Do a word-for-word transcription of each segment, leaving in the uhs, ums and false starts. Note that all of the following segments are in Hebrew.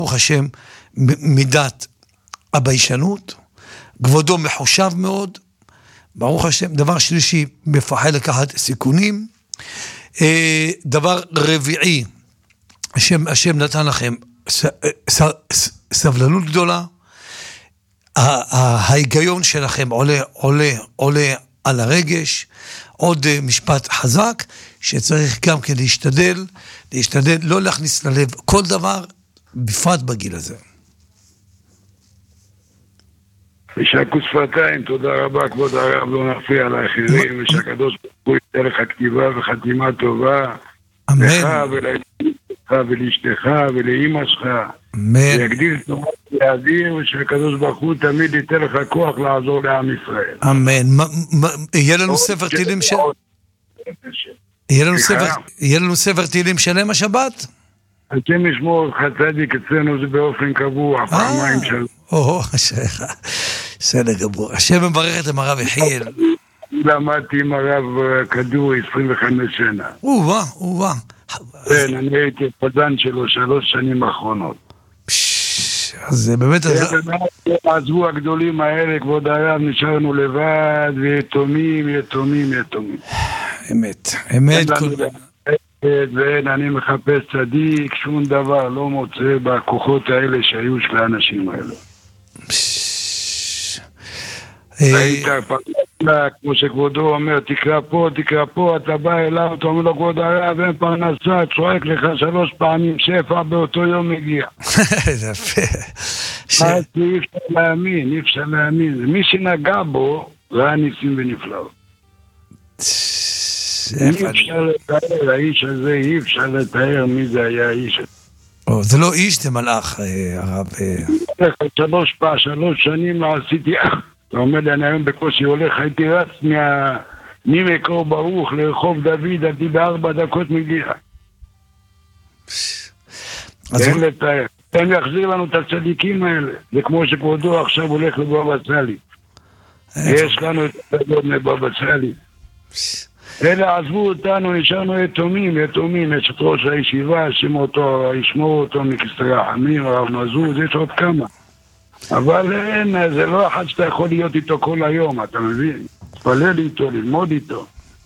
ברוך השם, מידת הביישנות, כבודו מחושב מאוד, ברוך השם. דבר שלישי, מפחד לקחת סיכונים. דבר רביעי, השם, השם נתן לכם ס, ס, ס, סבלנות גדולה, ההיגיון שלכם עולה, עולה, עולה על הרגש. עוד משפט חזק, שצריך גם כן להשתדל, להשתדל לא להכניס ללב כל דבר, בפרט בגיל הזה. ושקו שפתיים, תודה רבה, כבוד הרב, לא נפריע לאחרים, ושהקדוש ברוך הוא ייתן לך כתיבה וחתימה טובה, אמן. לך ולאשתך ולאשתך ולאמא שלך, אמן. ויגדיל תורה להדיר, ושהקדוש ברוך הוא תמיד ייתן לך כוח לעזור לעם ישראל. אמן. יהיה לנו ספר תהילים של... יהיה לנו ספר, יהיה לנו ספר תהילים שלם השבת? אתם ישמור אותך צדיק, אצלנו זה באופן קבוע, פעמיים של... או, בסדר גמור. השם מברך את הרב יחיאל. למדתי עם הרב כדורי עשרים וחמש שנה. או-ווה, או-ווה. כן, אני הייתי פזן שלו שלוש שנים האחרונות. אז זה באמת... עזבו הגדולים האלה, כבוד הרב, נשארנו לבד, ויתומים, יתומים, יתומים. אמת, אמת. ואין, אני מחפש צדיק, שום דבר לא מוצא בכוחות האלה שהיו של האנשים האלה. היית פרנסה, כמו שכבודו אומר, תקרא פה, תקרא פה, אתה בא אליו, אתה אומר לו, כבוד הרב, אין פרנסה, צועק לך שלוש פעמים, שפע באותו יום מגיע. זה יפה. אז אי אפשר להאמין, אי אפשר להאמין. מי שנגע בו, ראה ניסים ונפלאות. אי אפשר לתאר, האיש הזה, אי אפשר לתאר מי זה היה האיש הזה. זה לא איש, זה מלאך, הרב. שלוש פעם, שלוש שנים לא עשיתי, אתה אומר לי, אני היום בקושי הולך, הייתי רץ ממקור ברוך לרחוב דוד, הייתי בארבע דקות מגיע. אין לתאר. הם יחזיר לנו את הצדיקים האלה, זה כמו שכבודו עכשיו הולך לבבא סאלי. יש לנו את הצדות מבבא סאלי. אלה עזבו אותנו, נשארנו יתומים, יתומים, יש את ראש הישיבה, שימו אותו, ישמעו אותו מכסתרי החמים, הרב מזוז, יש עוד כמה. אבל אין, זה לא אחד שאתה יכול להיות איתו כל היום, אתה מבין? תפלל איתו, ללמוד איתו.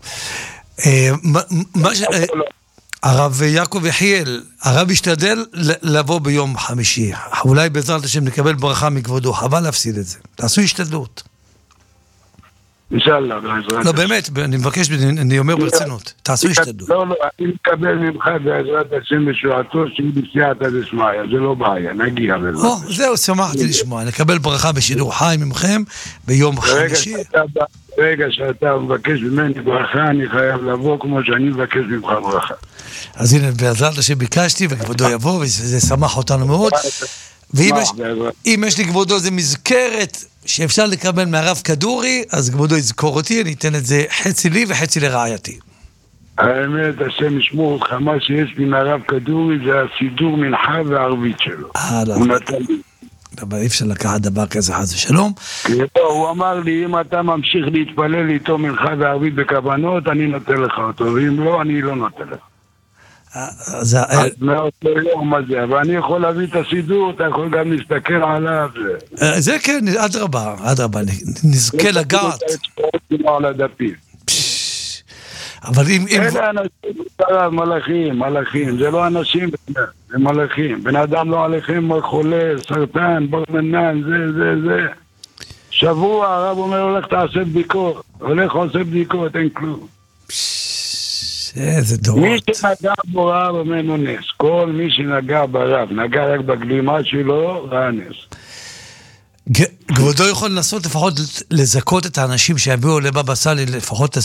הרב יעקב יחיאל, הרב ישתדל לבוא ביום חמישי, אולי בעזרת השם נקבל ברכה מכבודו, חבל להפסיד את זה, תעשו השתדלות. אינשאללה, לא, באמת, אני מבקש, אני אומר ברצינות, תעשו השתדלות. לא, לא, אני מקבל ממך בעזרת השם בשועתו, שהיא בסייעתא דשמיא, זה לא בעיה, נגיע לזה. או, זהו, שמחתי לשמוע, נקבל ברכה בשידור חי ממכם ביום חמישי. רגע שאתה מבקש ממני ברכה, אני חייב לבוא כמו שאני מבקש ממך ברכה. אז הנה, בעזרת השם ביקשתי, וכבודו יבוא, וזה שמח אותנו מאוד. ואם יש לי כבודו זה מזכרת שאפשר לקבל מהרב כדורי, אז כבודו יזכור אותי, אני אתן את זה חצי לי וחצי לרעייתי. האמת, השם ישמור אותך, מה שיש לי מהרב כדורי זה הסידור מנחה והערבית שלו. אה, לא. אבל אי אפשר לקחת דבר כזה חס ושלום. הוא אמר לי, אם אתה ממשיך להתפלל איתו מנחה והערבית בכוונות, אני נותן לך אותו, ואם לא, אני לא נותן לך. אז מאותו יום הזה, ואני יכול להביא את הסידור, אתה יכול גם להסתכל עליו. זה כן, עד רבה, עד רבה, נזכה לגעת. אבל אם... אלה אנשים, מלאכים, מלאכים, זה לא אנשים, זה מלאכים. בן אדם לא עליכם חולה, סרטן, ברמנן, זה, זה, זה. שבוע הרב אומר, הולך תעשה בדיקות, הולך עושה בדיקות, אין כלום. איזה דורות. מי שנגע בו ראה ממנו נס. כל מי שנגע ברב, נגע רק בגלימה שלו, ראה נס. כבודו יכול לנסות לפחות לזכות את האנשים שיביאו לבבא סאלי, לפחות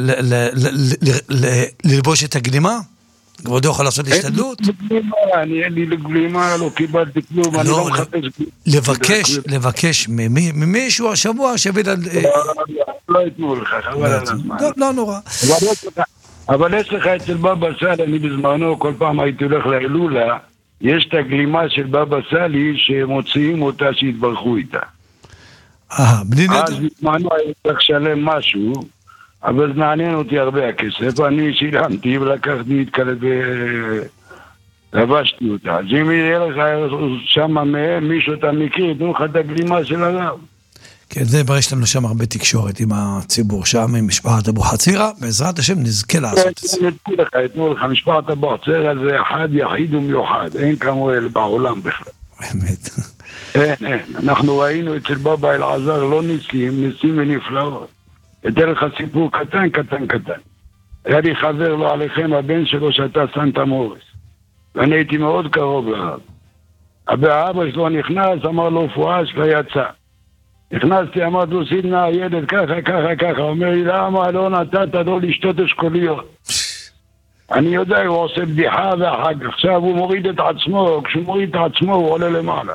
ללבוש את הגלימה? כבודו יכול לעשות השתדלות? אני אין לי גלימה, לא קיבלתי כלום, אני לא מחפש גלימה. לבקש, לבקש ממישהו השבוע שיביא... לא יתנו לך, חבל על הזמן. לא נורא. אבל יש לך אצל בבא סאלי, אני בזמנו כל פעם הייתי הולך להילולה, יש את הגלימה של בבא סאלי שמוציאים אותה שהתברכו איתה. אה, בלי נדע. אז בזמנו הייתי צריך לשלם משהו, אבל זה מעניין אותי הרבה הכסף, אני שילמתי ולקחתי התקלט לבשתי אותה. אז אם יהיה לך שם מהם, מישהו אתה מכיר, תנו לך את הגלימה של הרב. כן, זה יש לנו שם הרבה תקשורת עם הציבור שם, עם משפחת אבו חצירה, בעזרת השם נזכה לעשות את זה. תנו לך, תנו לך, משפחת אבו חצירה זה אחד יחיד ומיוחד, אין כמוהו בעולם בכלל. באמת. אין, אין. אנחנו ראינו אצל בבא אלעזר לא ניסים, ניסים ונפלאות. אתן לך סיפור קטן, קטן, קטן. היה לי חבר לו עליכם, הבן שלו שאתה סנטה מורס. ואני הייתי מאוד קרוב לרב. האבא שלו נכנס, אמר לו פואש ויצא. נכנסתי, אמר לו סידנה, הילד ככה, ככה, ככה. אומר לי, למה לא נתת לו לשתות אשכוליות? אני יודע, הוא עושה בדיחה ואחר כך. עכשיו הוא מוריד את עצמו, כשהוא מוריד את עצמו הוא עולה למעלה.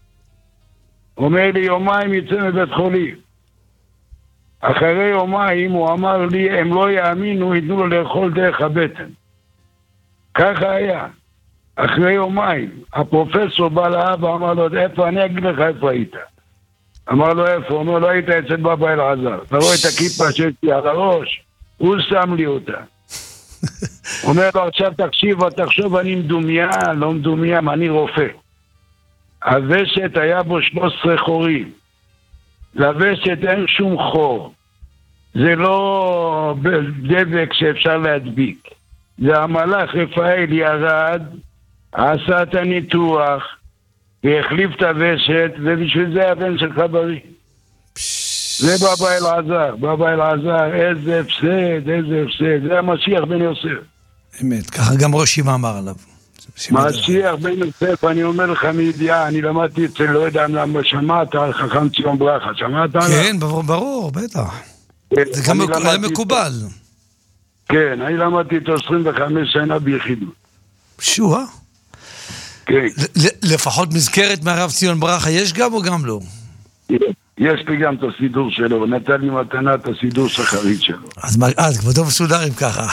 הוא אומר לי, יומיים יצא מבית חולים. אחרי יומיים הוא אמר לי, הם לא יאמינו, ייתנו לו לאכול דרך הבטן. ככה היה. אחרי יומיים, הפרופסור בא לאבא, אמר לו, איפה, אני אגיד לך איפה היית. אמר לו, איפה? הוא אומר, לא היית אצל בבא אלעזר. אתה רואה את הכיפה שיש לי על הראש? הוא שם לי אותה. הוא אומר לו, עכשיו תקשיב, תחשוב, אני מדומיין, לא מדומיין, אני רופא. הוושט היה בו שלוש עשרה חורים. לוושט אין שום חור. זה לא דבק שאפשר להדביק. זה המלאך רפאל ירד, עשה את הניתוח, והחליף את הוושט, ובשביל זה הבן שלך בריא. זה בבא אלעזר, בבא אלעזר, איזה הפסד, איזה הפסד. זה המשיח בן יוסף. אמת, ככה גם ראש ימה אמר עליו. משיח בן יוסף, אני אומר לך מידיעה, אני למדתי אצל, לא יודע למה, שמעת על חכם ציון ברכה, שמעת עליו? כן, ברור, בטח. זה גם היה מקובל. כן, אני למדתי איתו עשרים וחמש שנה ביחידות. שואה? כן. לפחות מזכרת מהרב ציון ברכה יש גם או גם לא? יש לי גם את הסידור שלו, הוא נתן לי מתנה את הסידור שחרית שלו. אז כבודו מסודר עם ככה.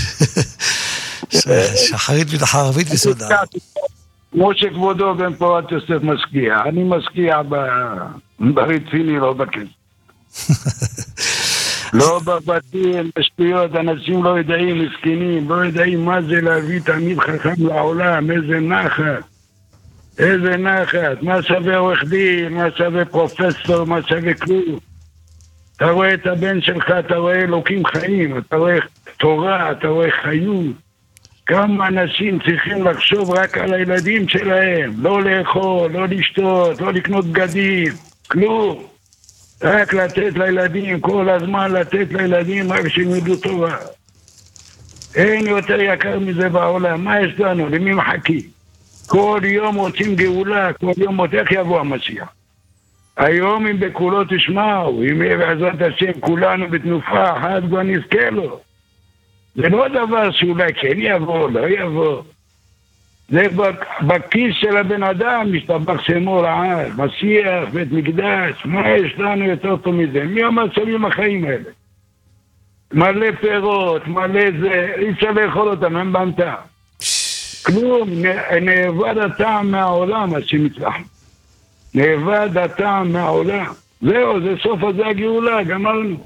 שחרית מתחרבית וסודר. כמו שכבודו בן פורת יוסף משקיע, אני משקיע ברציני, לא בכסף. לא בבתים, בשטויות, אנשים לא יודעים, מסכנים, לא יודעים מה זה להביא תלמיד חכם לעולם, איזה נחת, איזה נחת, מה שווה עורך דין, מה שווה פרופסור, מה שווה כלום. אתה רואה את הבן שלך, אתה רואה אלוקים חיים, אתה רואה תורה, אתה רואה חיות. כמה אנשים צריכים לחשוב רק על הילדים שלהם, לא לאכול, לא לשתות, לא לקנות בגדים, כלום. רק לתת לילדים, כל הזמן לתת לילדים, רק שילמדו תורה. אין יותר יקר מזה בעולם. מה יש לנו? למי מחכים? כל יום רוצים גאולה, כל יום עוד איך יבוא המשיח. היום אם בקולו תשמעו, אם יהיה בעזרת השם כולנו בתנופה אחת כבר נזכה לו. זה לא דבר שאולי כן יבוא, לא יבוא. זה בכיס של הבן אדם, משתבח שמו לעד, משיח, בית מקדש, מה יש לנו יותר טוב מזה? מי המצבים החיים האלה? מלא פירות, מלא זה, אי אפשר לאכול אותם, הם בנתה. כלום, נאבד הטעם מהעולם, השם יצלח. נאבד הטעם מהעולם. זהו, זה סוף הזה הגאולה, גמרנו.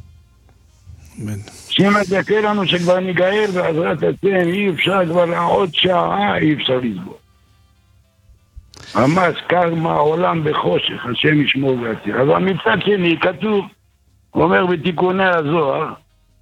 שם הדקה לנו שכבר ניגאל בעזרת השם, אי אפשר כבר לעוד שעה, אי אפשר לסבור. ממש קר מהעולם בחושך, השם ישמור ויציל. אבל מצד שני כתוב, אומר בתיקוני הזוהר,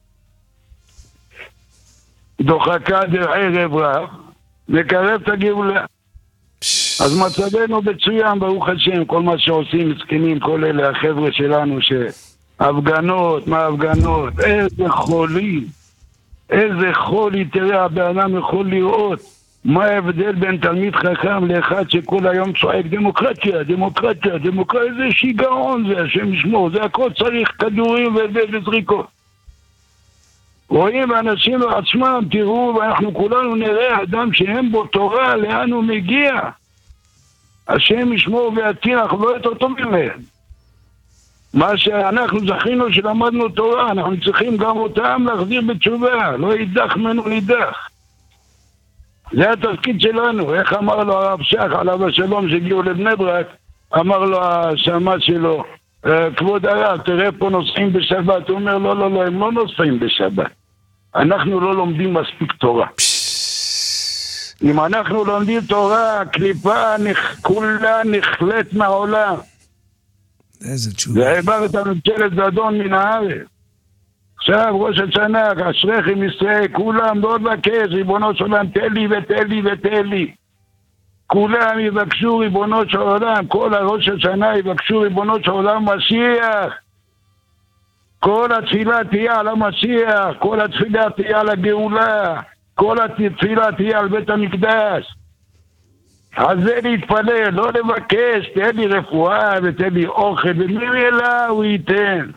דוחקה דערב רב, מקרב את הגאולה. אז מצבנו מצוין, ברוך השם, כל מה שעושים מסכנים, כל אלה החבר'ה שלנו ש... הפגנות, מה הפגנות, איזה חולים, איזה חולי, תראה, הבאדם יכול לראות מה ההבדל בין תלמיד חכם לאחד שכל היום צועק דמוקרטיה, דמוקרטיה, דמוקרטיה, איזה שיגעון זה, השם ישמור, זה הכל צריך כדורים וזריקות. רואים אנשים עצמם, תראו, ואנחנו כולנו נראה אדם שהם בו תורה, לאן הוא מגיע. השם ישמור ויציל, אנחנו לא יותר טובים מהם. מה שאנחנו זכינו שלמדנו תורה, אנחנו צריכים גם אותם להחזיר בתשובה, לא יידח ממנו נידח. זה התפקיד שלנו. איך אמר לו הרב שח עליו השלום שהגיעו לבני ברק, אמר לו השמש שלו, כבוד הרב, תראה פה נוסעים בשבת. הוא אומר, לא, לא, לא, הם לא נוסעים בשבת. אנחנו לא לומדים מספיק תורה. אם אנחנו לומדים תורה, הקליפה כולה נחלט מהעולם. איזה תשובה. והעבר את הממשלת זדון מן הארץ. עכשיו ראש השנה, אשריכם ישראל, כולם לא לבקש, ריבונו של עולם, תן לי ותן לי ותן לי. כולם יבקשו ריבונו של עולם, כל הראש השנה יבקשו ריבונו של עולם משיח. כל התפילה תהיה על המשיח, כל התפילה תהיה על הגאולה, כל התפילה תהיה על בית המקדש. על זה להתפלל, לא לבקש, תן לי רפואה ותן לי אוכל, וממילא הוא ייתן.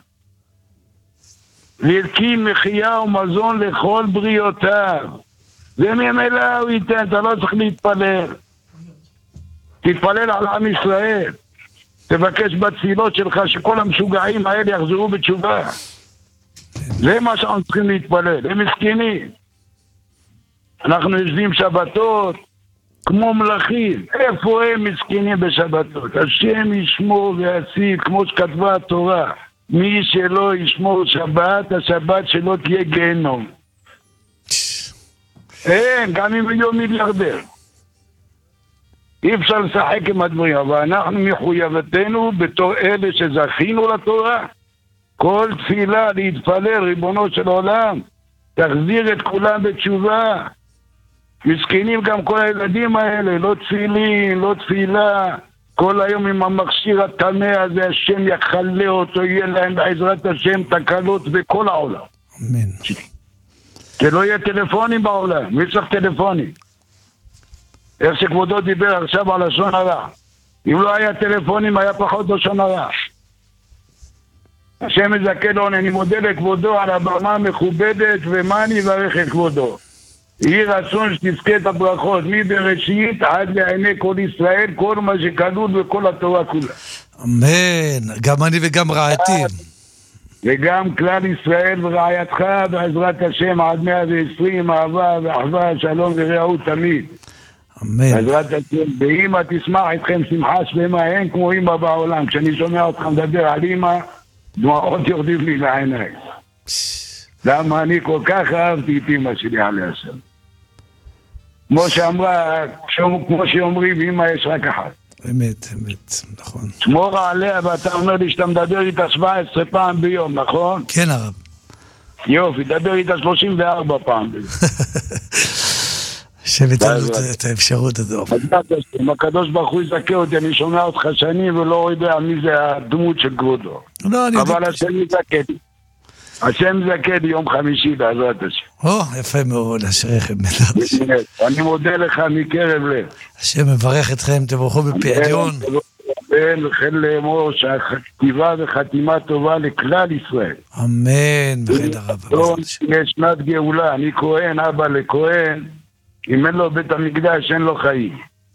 והקים מחיה ומזון לכל בריאותיו. וממילא הוא ייתן, אתה לא צריך להתפלל. תתפלל על עם ישראל. תבקש בתפילות שלך שכל המשוגעים האלה יחזרו בתשובה. זה מה שאנחנו צריכים להתפלל, הם מסכנים. אנחנו יושבים שבתות כמו מלאכים. איפה הם מסכנים בשבתות? השם ישמור ויציל, כמו שכתבה התורה. מי שלא ישמור שבת, השבת שלו תהיה גיהנום. אין, גם אם יום מיליארדר. אי אפשר לשחק עם הדברים, אבל אנחנו מחויבתנו בתור אלה שזכינו לתורה. כל תפילה להתפלל, ריבונו של עולם, תחזיר את כולם בתשובה. מסכנים גם כל הילדים האלה, לא תפילין, לא תפילה. כל היום עם המכשיר התמה הזה, השם יחלה אותו, יהיה להם בעזרת השם תקלות בכל העולם. אמן. שלא יהיה טלפונים בעולם, מי צריך טלפונים? איך שכבודו דיבר עכשיו על לשון הרע. אם לא היה טלפונים, היה פחות לשון הרע. השם מזכה לו, אני מודה לכבודו על הבמה המכובדת, ומה אני אברך את כבודו? יהי רצון שתזכה את הברכות, מבראשית עד לעיני כל ישראל, כל מה שכלול וכל התורה כולה. אמן, גם אני וגם רעייתי. וגם כלל ישראל ורעייתך, בעזרת השם עד מאה ועשרים, אהבה ואחווה, שלום ורעות תמיד. אמן. בעזרת השם, ואמא תשמח איתכם שמחה שלמה, אין כמו אמא בעולם. כשאני שומע אותך מדבר על אמא, דמעות יורדים לי לעיניים. למה אני כל כך אהבתי את אמא שלי עליה השם. כמו שאמרה, כמו שאומרים, אמא יש רק אחת. אמת, אמת, נכון. שמור עליה, ואתה אומר לי שאתה מדבר איתה שבע עשרה פעם ביום, נכון? כן, הרב. יופי, דבר איתה שלושים וארבע פעם ביום. שביטלנו את האפשרות הזו. הקדוש ברוך הוא יזכה אותי, אני שומע אותך שנים ולא יודע מי זה הדמות של כבודו. אבל השם יזכה לי. השם יזכה לי יום חמישי בעזרת השם. או, יפה מאוד, אשריכם. אני מודה לך מקרב לב. השם מברך אתכם, תברכו בפדיון. וכן לאמור שהכתיבה וחתימה טובה לכלל ישראל. אמן, בחד הרב. יש שנת גאולה, אני כהן, אבא לכהן. אם אין לו בית המקדש, אין לו חיים.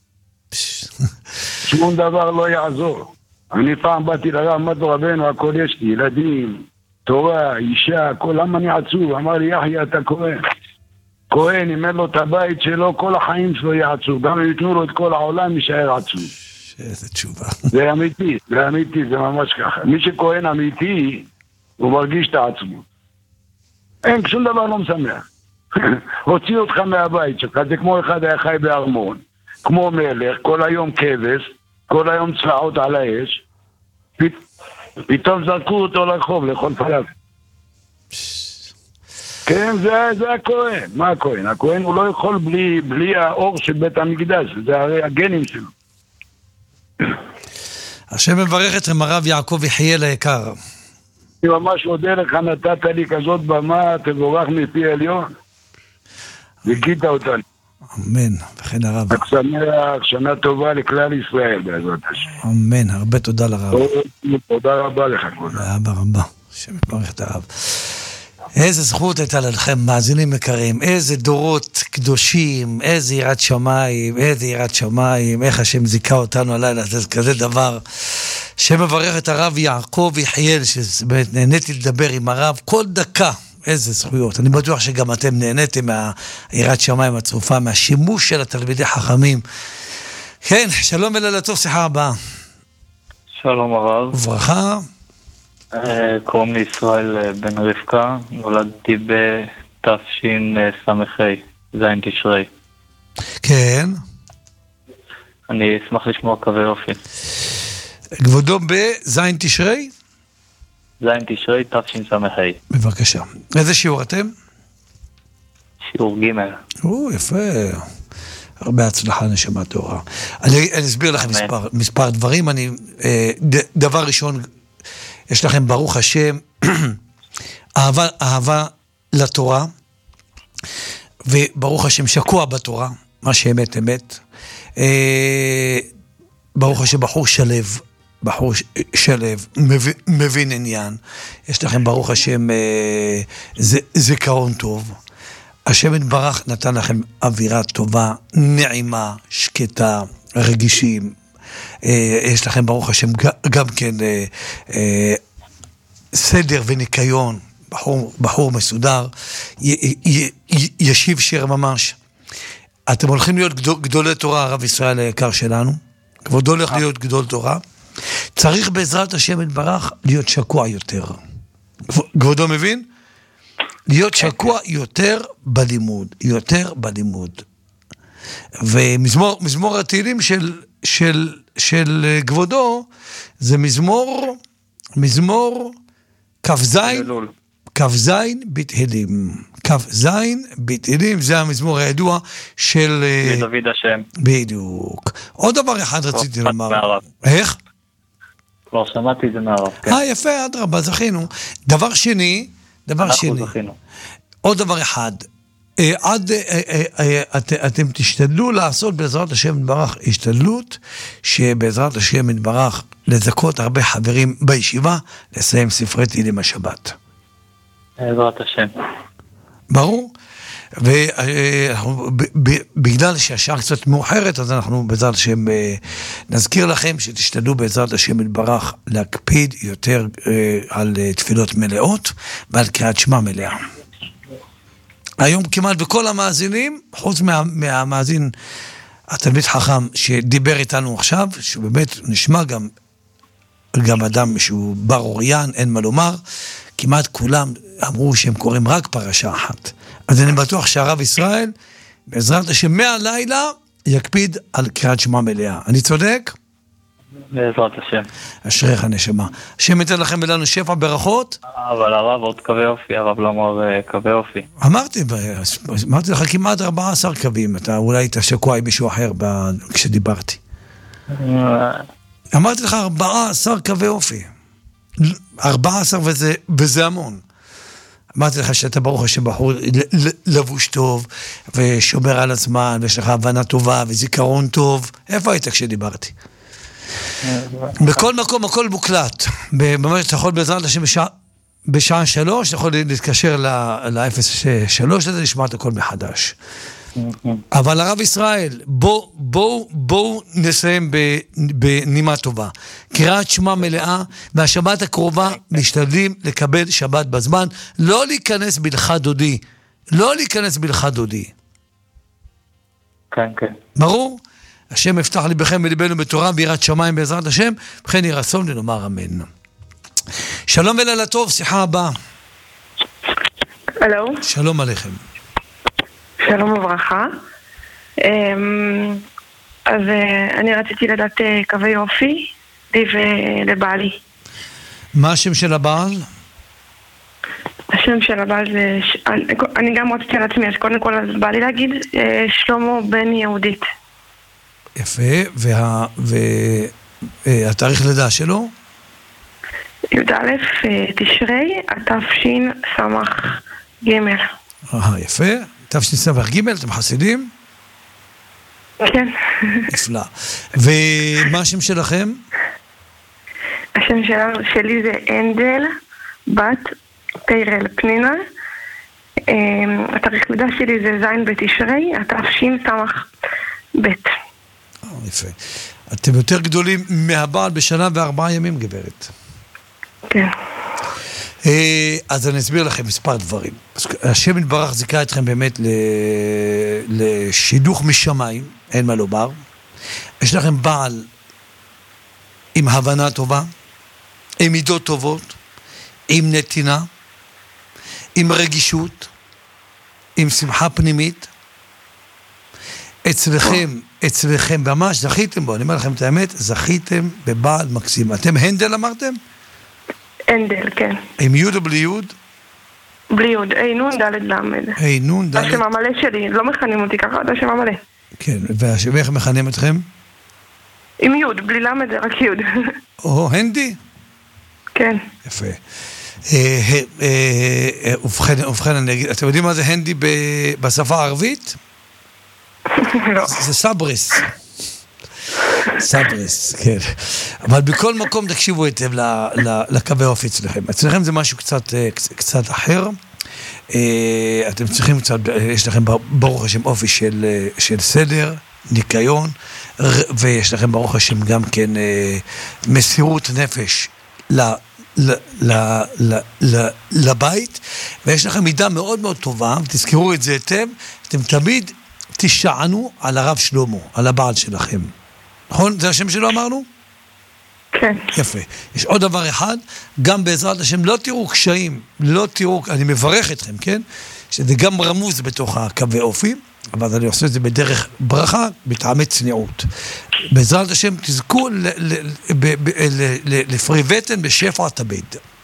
שום דבר לא יעזור. אני פעם באתי לרב, אמרתי לו רבנו, הכל יש לי, ילדים, תורה, אישה, הכל, למה אני עצוב? אמר לי, יחי, אתה כהן. כהן, אם אין לו את הבית שלו, כל החיים שלו יהיה עצוב. גם אם יתנו לו את כל העולם, יישאר עצוב. איזה תשובה. זה אמיתי, זה אמיתי, זה ממש ככה. מי שכהן אמיתי, הוא מרגיש את העצמות. אין, שום דבר לא משמח. הוציא אותך מהבית שלך, זה כמו אחד היה חי בארמון, כמו מלך, כל היום כבש, כל היום צלעות על האש, פתאום זרקו אותו לרחוב, לאכול פלאפל. כן, זה, זה הכהן. מה הכהן? הכהן הוא לא יכול בלי, בלי האור של בית המקדש, זה הרי הגנים שלו. השם מברך אתכם, הרב יעקב יחיאל היקר. אני ממש מודה לך, נתת לי כזאת במה, תבורך מפי עליון. וכית אותנו. אמן, וכן הרב. רק שמח, שנה טובה לכלל ישראל בעזרת השם. אמן, הרבה תודה לרב. תודה רבה לך, כבוד. רבה רבה, שמברך את הרב. איזה זכות הייתה לכם, מאזינים יקרים, איזה דורות קדושים, איזה יראת שמיים, איזה יראת שמיים, איך השם זיכה אותנו הלילה, זה כזה דבר. שמברך את הרב יעקב יחיאל, שבאמת נהניתי לדבר עם הרב כל דקה. איזה זכויות. אני בטוח שגם אתם נהניתם מהיראת שמיים הצרופה, מהשימוש של התלמידי חכמים. כן, שלום ולילה טוב, שיחה הבאה. שלום הרב. וברכה. קוראים לי ישראל בן רבקה, נולדתי בתשס"ה, זין תשרי. כן. אני אשמח לשמוע קווי אופי. כבודו בזין תשרי? זין תשרי, תשס"ה. בבקשה. איזה שיעור אתם? שיעור ג'. או, יפה. הרבה הצלחה נשמה טהורה. אני, אני אסביר לכם מספר, מספר דברים. אני, ד, דבר ראשון, יש לכם ברוך השם אהבה, אהבה לתורה, וברוך השם שקוע בתורה, מה שאמת אמת. ברוך השם בחור שלב, בחור שלב, מבין, מבין עניין. יש לכם ברוך השם זיכרון טוב. השם יתברך נתן לכם אווירה טובה, נעימה, שקטה, רגישים. יש לכם ברוך השם גם כן סדר וניקיון, בחור, בחור מסודר, י, י, י, ישיב שיר ממש. אתם הולכים להיות גדול, גדולי תורה, הרב ישראל היקר שלנו, כבודו הולך להיות גדול תורה, צריך בעזרת השם יתברך להיות שקוע יותר. כבודו מבין? להיות שקוע יותר בלימוד, יותר בלימוד. ומזמור, מזמור התהילים של, של, של כבודו, זה מזמור, מזמור כ"זין, כ"זין בתהילים. כ"זין בתהילים, זה המזמור הידוע של... מדוד השם. בדיוק. עוד דבר אחד רציתי לומר. איך? כבר שמעתי את זה מהרב. אה, יפה, אדרבה, זכינו. דבר שני, דבר שני. עוד דבר אחד. עד, אתם תשתדלו לעשות בעזרת השם יתברך השתדלות, שבעזרת השם יתברך לזכות הרבה חברים בישיבה, לסיים ספרי תהילים השבת. בעזרת השם. ברור. ובגלל שהשעה קצת מאוחרת, אז אנחנו בעזרת השם נזכיר לכם שתשתדלו בעזרת השם יתברך להקפיד יותר על תפילות מלאות ועל קריאת שמע מלאה. היום כמעט בכל המאזינים, חוץ מה, מהמאזין התלמיד חכם שדיבר איתנו עכשיו, שבאמת נשמע גם, גם אדם שהוא בר אוריין, אין מה לומר, כמעט כולם אמרו שהם קוראים רק פרשה אחת. אז אני בטוח שהרב ישראל, בעזרת השם מהלילה, יקפיד על קריאת שמע מלאה. אני צודק? בעזרת השם. אשריך נשמה. השם ייתן לכם ולנו שפע ברכות. אבל הרב עוד קווי אופי, הרב לא אמר קווי אופי. אמרתי, אמרתי לך כמעט ארבעה עשר קווים, אתה אולי היית שקוע עם מישהו אחר כשדיברתי. אמרתי לך ארבעה עשר קווי אופי. ארבעה עשר וזה, וזה המון. אמרתי לך שאתה ברוך השם בחור לבוש טוב, ושומר על הזמן, ויש לך הבנה טובה, וזיכרון טוב. איפה היית כשדיברתי? בכל מקום, הכל מוקלט. ממש אתה יכול בעזרת השם בשעה, בשעה שלוש, אתה יכול להתקשר ל-אפס שלוש, לזה לשמוע את הכל מחדש. אבל הרב ישראל, בואו בוא, בוא נסיים בנימה טובה. קריאת שמע מלאה, והשבת הקרובה משתדלים לקבל שבת בזמן, לא להיכנס בלכה דודי. לא להיכנס בלכה דודי. כן, כן. ברור? השם יפתח ליבכם וליבנו בתורה ויראת שמיים בעזרת השם, וכן יהי רצון ונאמר אמן. שלום ולילה טוב, שיחה הבאה. הלו. שלום עליכם. שלום וברכה. אז אני רציתי לדעת קווי אופי, לי ולבעלי. מה השם של הבעל? השם של הבעל זה... אני גם רציתי לעצמי, אז קודם כל אז בא לי להגיד שלמה בן יהודית. יפה, וה... והתאריך לידה שלו? י"א תשרי, התש"ן סמך ג'. אה, יפה. תש"ן סמך ג', אתם חסידים? כן. נפלא. ומה השם שלכם? השם שלנו, שלי זה אנדל, בת תירל פנינה. התאריך לידה שלי זה זין בתשרי, התש"ן סמך ב'. יפה. אתם יותר גדולים מהבעל בשנה וארבעה ימים, גברת. כן. אז אני אסביר לכם מספר דברים. השם יתברך זיכה אתכם באמת לשידוך משמיים, אין מה לומר. יש לכם בעל עם הבנה טובה, עם מידות טובות, עם נתינה, עם רגישות, עם שמחה פנימית, אצלכם, אצלכם, ממש זכיתם בו, אני אומר לכם את האמת, זכיתם בבעל מקסים. אתם הנדל אמרתם? הנדל, כן. עם יוד או בלי יוד? בלי יוד, אי נון דלת למד. אי נון דלת. השם המלא שלי, לא מכנים אותי ככה, זה השם המלא. כן, ואיך מכנים אתכם? עם יוד, בלי למד זה רק יוד. או, הנדי? כן. יפה. ובכן, אני אגיד, אתם יודעים מה זה הנדי בשפה הערבית? לא. זה סברס. סברס, כן. אבל בכל מקום תקשיבו היטב לקווי אופי אצלכם. אצלכם זה משהו קצת אחר. אתם צריכים קצת, יש לכם ברוך השם אופי של סדר, ניקיון, ויש לכם ברוך השם גם כן מסירות נפש לבית, ויש לכם מידה מאוד מאוד טובה, תזכרו את זה היטב, אתם תמיד תשענו על הרב שלמה, על הבעל שלכם. נכון? זה השם שלו אמרנו? כן. יפה. יש עוד דבר אחד, גם בעזרת השם, לא תראו קשיים, לא תראו, אני מברך אתכם, כן? שזה גם רמוז בתוך הקווי אופי, אבל אני עושה את זה בדרך ברכה, בטעמי צניעות. בעזרת השם, תזכו לפרי בטן בשפע תמיד.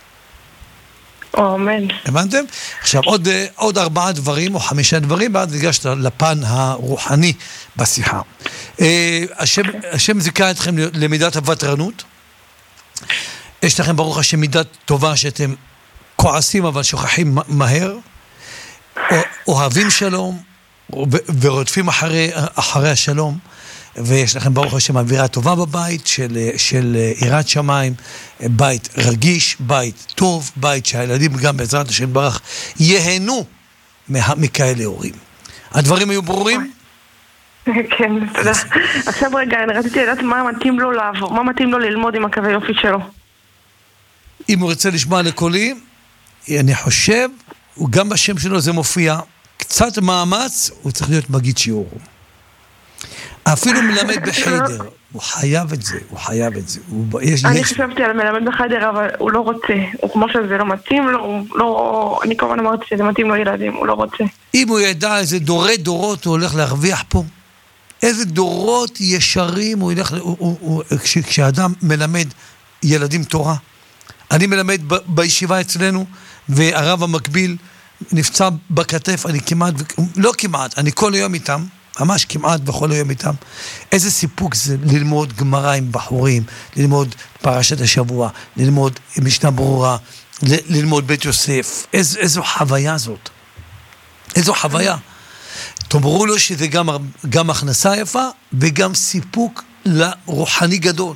אמן. הבנתם? עכשיו, עוד, עוד ארבעה דברים או חמישה דברים, ואז ניגש לפן הרוחני בשיחה. השם, השם זיכה אתכם למידת הוותרנות. יש לכם ברוך השם מידת טובה שאתם כועסים אבל שוכחים מהר. אוהבים שלום ורודפים אחרי, אחרי השלום. ויש לכם ברוך השם אווירה טובה בבית של, של יראת שמיים, בית רגיש, בית טוב, בית שהילדים גם בעזרת השם ברך יהנו מכאלה הורים. הדברים היו ברורים? כן, תודה. עכשיו רגע, אני רציתי לדעת מה מתאים לו לעבור, מה מתאים לו ללמוד עם הקווי יופי שלו. אם הוא רוצה לשמוע לקולי, אני חושב, גם בשם שלו זה מופיע, קצת מאמץ, הוא צריך להיות מגיד שיעור. אפילו מלמד בחדר, הוא חייב את זה, הוא חייב את זה. אני חשבתי על מלמד בחדר, אבל הוא לא רוצה. הוא כמו שזה לא מתאים לו, אני כמובן אמרתי שזה מתאים לו ילדים, הוא לא רוצה. אם הוא ידע איזה דורי דורות הוא הולך להרוויח פה, איזה דורות ישרים הוא ילך, כשאדם מלמד ילדים תורה. אני מלמד בישיבה אצלנו, והרב המקביל נפצע בכתף, אני כמעט, לא כמעט, אני כל היום איתם, ממש כמעט בכל היום איתם. איזה סיפוק זה ללמוד גמרא עם בחורים, ללמוד פרשת השבוע, ללמוד משנה ברורה, ל- ללמוד בית יוסף. איז, איזו חוויה זאת. איזו חוויה. תאמרו לו שזה גם, גם הכנסה יפה, וגם סיפוק לרוחני גדול.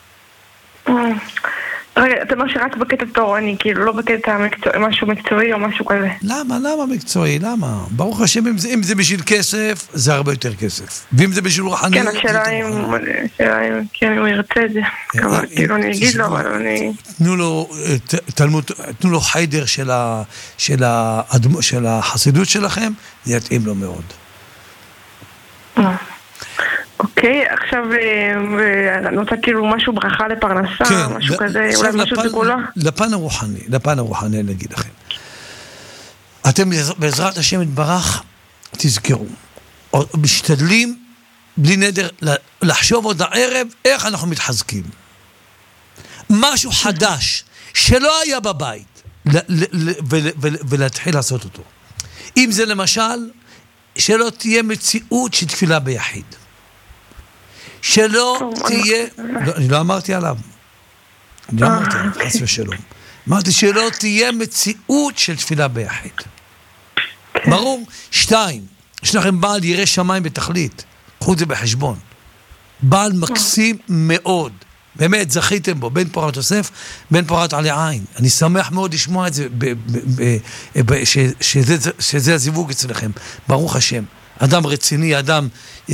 רגע, אתה אומר שרק בקטע תורני, כאילו לא בקטע מקצועי, משהו מקצועי או משהו כזה. למה? למה מקצועי? למה? ברוך השם, אם זה, אם זה בשביל כסף, זה הרבה יותר כסף. ואם זה בשביל רוחני... כן, השאלה אם, השאלה אם, כן, הוא ירצה את זה. כמה, כאילו אני אגיד לו, אבל אני... תנו לו, תלמוד, תנו לו חיידר של ה, של ה, של החסידות שלכם, זה יתאים לו מאוד. אוקיי, עכשיו אני רוצה כאילו משהו ברכה לפרנסה, משהו כזה, אולי משהו תגולה. לפן הרוחני, לפן הרוחני אני אגיד לכם. אתם בעזרת השם יתברך, תזכרו, משתדלים בלי נדר לחשוב עוד הערב איך אנחנו מתחזקים. משהו חדש שלא היה בבית, ולהתחיל לעשות אותו. אם זה למשל, שלא תהיה מציאות של תפילה ביחיד. שלא תהיה, אני לא אמרתי עליו, אני לא אמרתי עליו, חס ושלום. אמרתי שלא תהיה מציאות של תפילה ביחיד. ברור? שתיים, יש לכם בעל ירא שמיים בתכלית, קחו את זה בחשבון. בעל מקסים מאוד, באמת זכיתם בו, בן פורת יוסף, בן פורת עלי עין. אני שמח מאוד לשמוע את זה, שזה הזיווג אצלכם, ברוך השם. אדם רציני, אדם...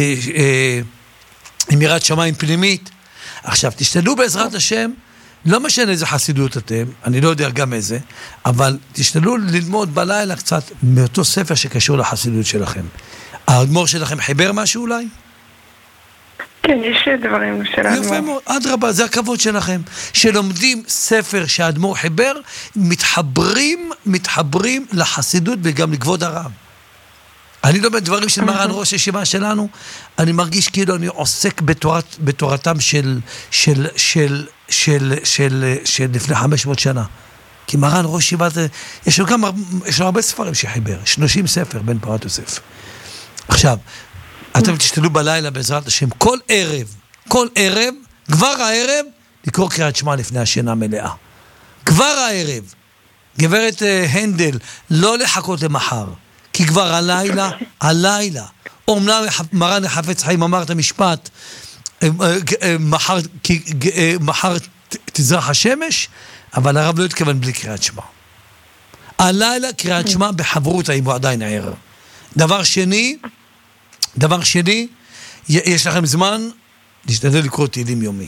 עם יראת שמיים פנימית. עכשיו, תשתדלו בעזרת השם, לא משנה איזה חסידות אתם, אני לא יודע גם איזה, אבל תשתדלו ללמוד בלילה קצת מאותו ספר שקשור לחסידות שלכם. האדמו"ר שלכם חיבר משהו אולי? כן, יש דברים של האדמו"ר. יפה מאוד, אדרבה, זה הכבוד שלכם. שלומדים ספר שהאדמו"ר חיבר, מתחברים, מתחברים לחסידות וגם לכבוד הרב. אני לא בדברים של מרן ראש הישיבה שלנו, אני מרגיש כאילו אני עוסק בתורת, בתורתם של, של, של, של, של, של לפני חמש מאות שנה. כי מרן ראש הישיבה זה, יש לו גם, יש לו הרבה ספרים שחיבר, שלושים ספר בין פרת יוסף. עכשיו, אתם תשתלו בלילה בעזרת השם, כל ערב, כל ערב, כבר הערב, לקרוא קריאת שמע לפני השינה מלאה. כבר הערב, גברת הנדל, לא לחכות למחר, כי כבר הלילה, הלילה, אומנם מרן החפץ חיים אמר את המשפט, מחר, מחר תזרח השמש, אבל הרב לא התכוון בלי קריאת שמע. הלילה קריאת שמע בחברות, האם הוא עדיין ער. דבר שני, דבר שני, יש לכם זמן להשתדל לקרוא תהילים יומי.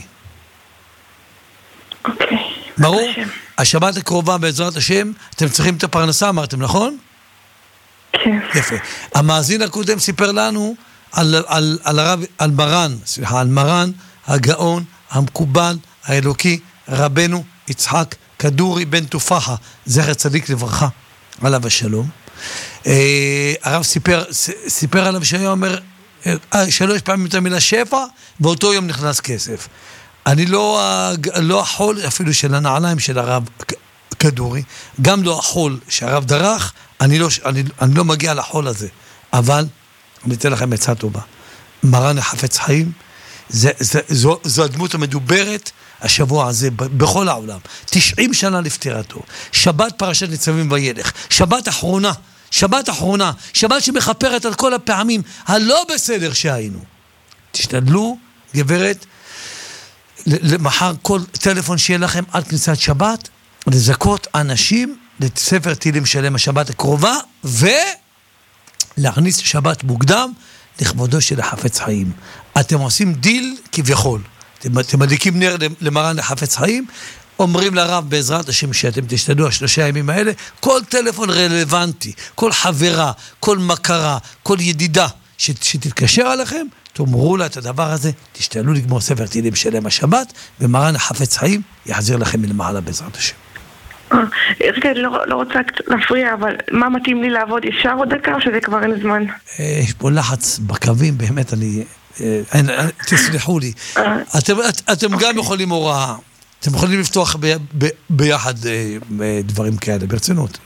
אוקיי. ברור? השבת הקרובה בעזרת השם, אתם צריכים את הפרנסה, אמרתם, נכון? כן. יפה. המאזין הקודם סיפר לנו על, על, על, הרב, על מרן, סליחה, על מרן, הגאון, המקובל, האלוקי, רבנו יצחק כדורי בן תופחה, זכר צדיק לברכה, עליו השלום. אה, הרב סיפר, סיפר עליו שהיה אומר, אה, שלוש פעמים את המילה שפע, ואותו יום נכנס כסף. אני לא, לא החול אפילו של הנעליים של הרב כדורי, גם לא החול שהרב דרך, אני לא, אני, אני לא מגיע לחול הזה, אבל אני אתן לכם עצה טובה. מרן החפץ חיים, זה, זה, זו, זו הדמות המדוברת השבוע הזה בכל העולם. תשעים שנה לפטירתו. שבת פרשת ניצבים וילך. שבת אחרונה, שבת אחרונה, שבת שמחפרת על כל הפעמים הלא בסדר שהיינו. תשתדלו, גברת, למחר כל טלפון שיהיה לכם עד כניסת שבת, לזכות אנשים לספר תהילים שלם השבת הקרובה, ולהכניס שבת מוקדם לכבודו של החפץ חיים. אתם עושים דיל כביכול. אתם, אתם מדליקים נר למרן לחפץ חיים, אומרים לרב בעזרת השם שאתם תשתדלו השלושה הימים האלה, כל טלפון רלוונטי, כל חברה, כל מכרה, כל ידידה שתתקשר עליכם, תאמרו לה את הדבר הזה, תשתדלו לגמור ספר תהילים שלם השבת, ומרן החפץ חיים יחזיר לכם מלמעלה בעזרת השם. רגע, אני לא רוצה להפריע, אבל מה מתאים לי לעבוד ישר עוד דקה, או שזה כבר אין זמן? יש פה לחץ בקווים, באמת אני... תסלחו לי. אתם גם יכולים הוראה, אתם יכולים לפתוח ביחד דברים כאלה, ברצינות.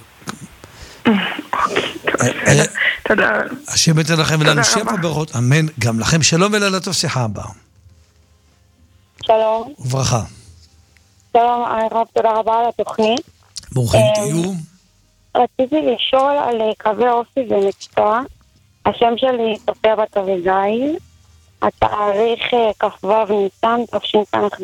תודה. השם ייתן לכם ולנו שפע ברכות, אמן, גם לכם שלום ולילה טוב, שיחה הבאה. שלום. וברכה. שלום, הרב, תודה רבה על התוכנית. ברוכים תהיו. רציתי לשאול על קווי אופי ומקצוע. השם שלי סופר בת אביגיל. התאריך כ"ו ניסן תשס"ד.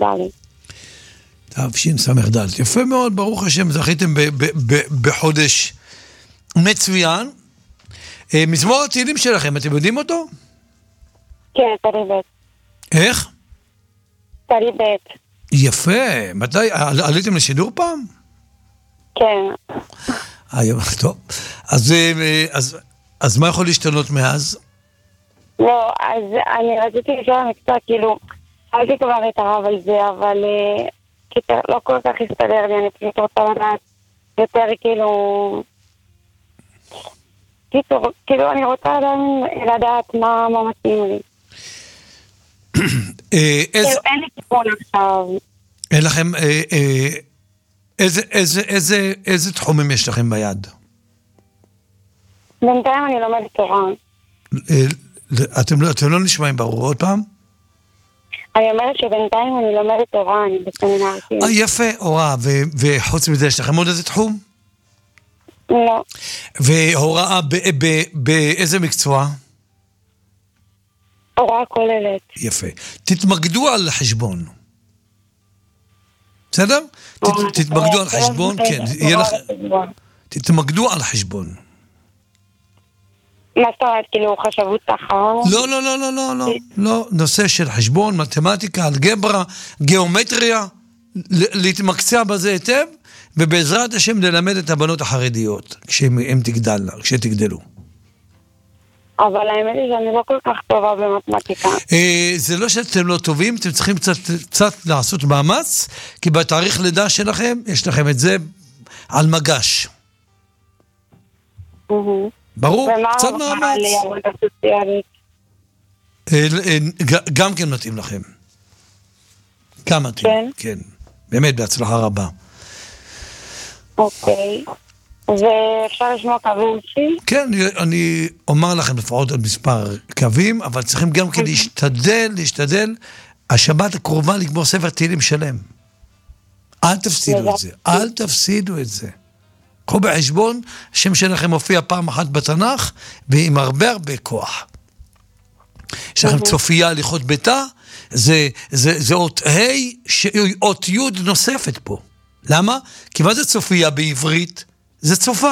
תשס"ד. יפה מאוד, ברוך השם, זכיתם בחודש מצוין. מזמור התהילים שלכם, אתם יודעים אותו? כן, תרי ב'. איך? תרי ב'. יפה. מתי? עליתם לשידור פעם? כן. היום, טוב. אז, אז, אז מה יכול להשתנות מאז? לא, אז אני רציתי לשאול המקצוע, כאילו, שאלתי כבר את הרב על זה, אבל כאילו, לא כל כך הסתדר לי, אני פשוט רוצה לדעת יותר, כאילו, כאילו, כאילו אני רוצה לדעת מה, מה מתאים לי. כאילו, אין לי כיוון עכשיו. אין לכם, איזה, איזה, איזה, איזה תחומים יש לכם ביד? בינתיים אני לומדת תורה. אתם לא, אתם לא נשמעים ברור עוד פעם? אני אומרת שבינתיים אני לומדת תורה, אני בסמינר. אה, יפה, הוראה, וחוץ מזה יש לכם עוד איזה תחום? לא. והוראה באיזה מקצוע? הוראה כוללת. יפה. תתמקדו על חשבון. בסדר? תתמקדו על חשבון, כן. תתמקדו על חשבון. מה זאת אומרת, כאילו חשבות שכר? לא, לא, לא, לא, לא, לא, לא, נושא של חשבון, מתמטיקה, אלגברה, גיאומטריה, להתמקצע בזה היטב, ובעזרת השם ללמד את הבנות החרדיות, כשהם תגדלנה, כשתגדלו. אבל האמת היא שאני לא כל כך טובה במתמטיקה. זה לא שאתם לא טובים, אתם צריכים קצת לעשות מאמץ, כי בתאריך לידה שלכם, יש לכם את זה על מגש. ברור, ומה קצת הוא מאמץ. אמר לי עבודה סוציאלית? גם כן מתאים לכם. גם מתאים, כן? כן. באמת, בהצלחה רבה. אוקיי. ואפשר לשמוע קווים שלי? כן, אני, אני אומר לכם לפחות עוד מספר קווים, אבל צריכים גם כן להשתדל, להשתדל, השבת הקרובה לגמור ספר תהילים שלם. אל תפסידו את זה, אל תפסידו את זה. קחו בחשבון, השם שלכם מופיע פעם אחת בתנ"ך, ועם הרבה הרבה כוח. יש לכם צופיה הליכות ביתה, זה, זה, זה אות ה' אות י' נוספת פה. למה? כי מה זה צופיה בעברית? זה צופה.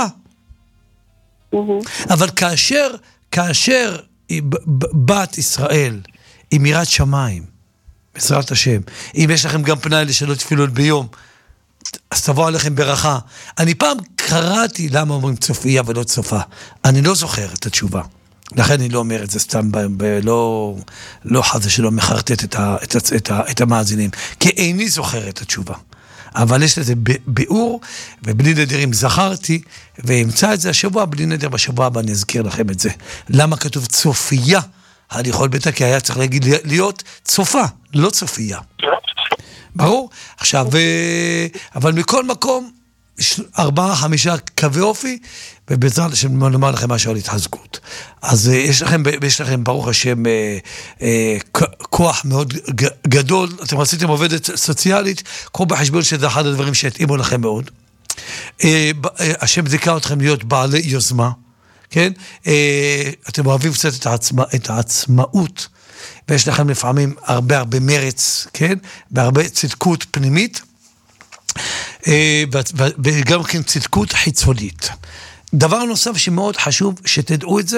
אבל כאשר, כאשר בת ישראל, עם יראת שמיים, בעזרת השם, אם יש לכם גם פנאי לשאלות תפילות ביום, אז תבוא עליכם ברכה. אני פעם קראתי למה אומרים צופיה ולא צופה. אני לא זוכר את התשובה. לכן אני לא אומר את זה סתם, ב- ב- לא, לא חזה שלא מחרטט את, ה- את, ה- את, ה- את המאזינים, כי איני זוכר את התשובה. אבל יש לזה ביאור, ובלי נדרים זכרתי, ואמצא את זה השבוע, בלי נדר בשבוע הבא אני אזכיר לכם את זה. למה כתוב צופיה הליכות ביתה? כי היה צריך להגיד להיות צופה, לא צופיה. ברור? עכשיו, אבל מכל מקום, ארבעה, חמישה קווי אופי, ובעזרת השם נאמר לכם משהו על התחזקות. אז יש לכם, יש לכם ברוך השם כוח מאוד גדול. אתם רציתם עובדת סוציאלית, קחו בחשבון שזה אחד הדברים שהתאימו לכם מאוד. השם זיכה אתכם להיות בעלי יוזמה, כן? אתם אוהבים קצת את העצמא, את העצמאות, ויש לכם לפעמים הרבה הרבה מרץ, כן? והרבה צדקות פנימית, וגם כן צדקות חיצונית. דבר נוסף שמאוד חשוב שתדעו את זה,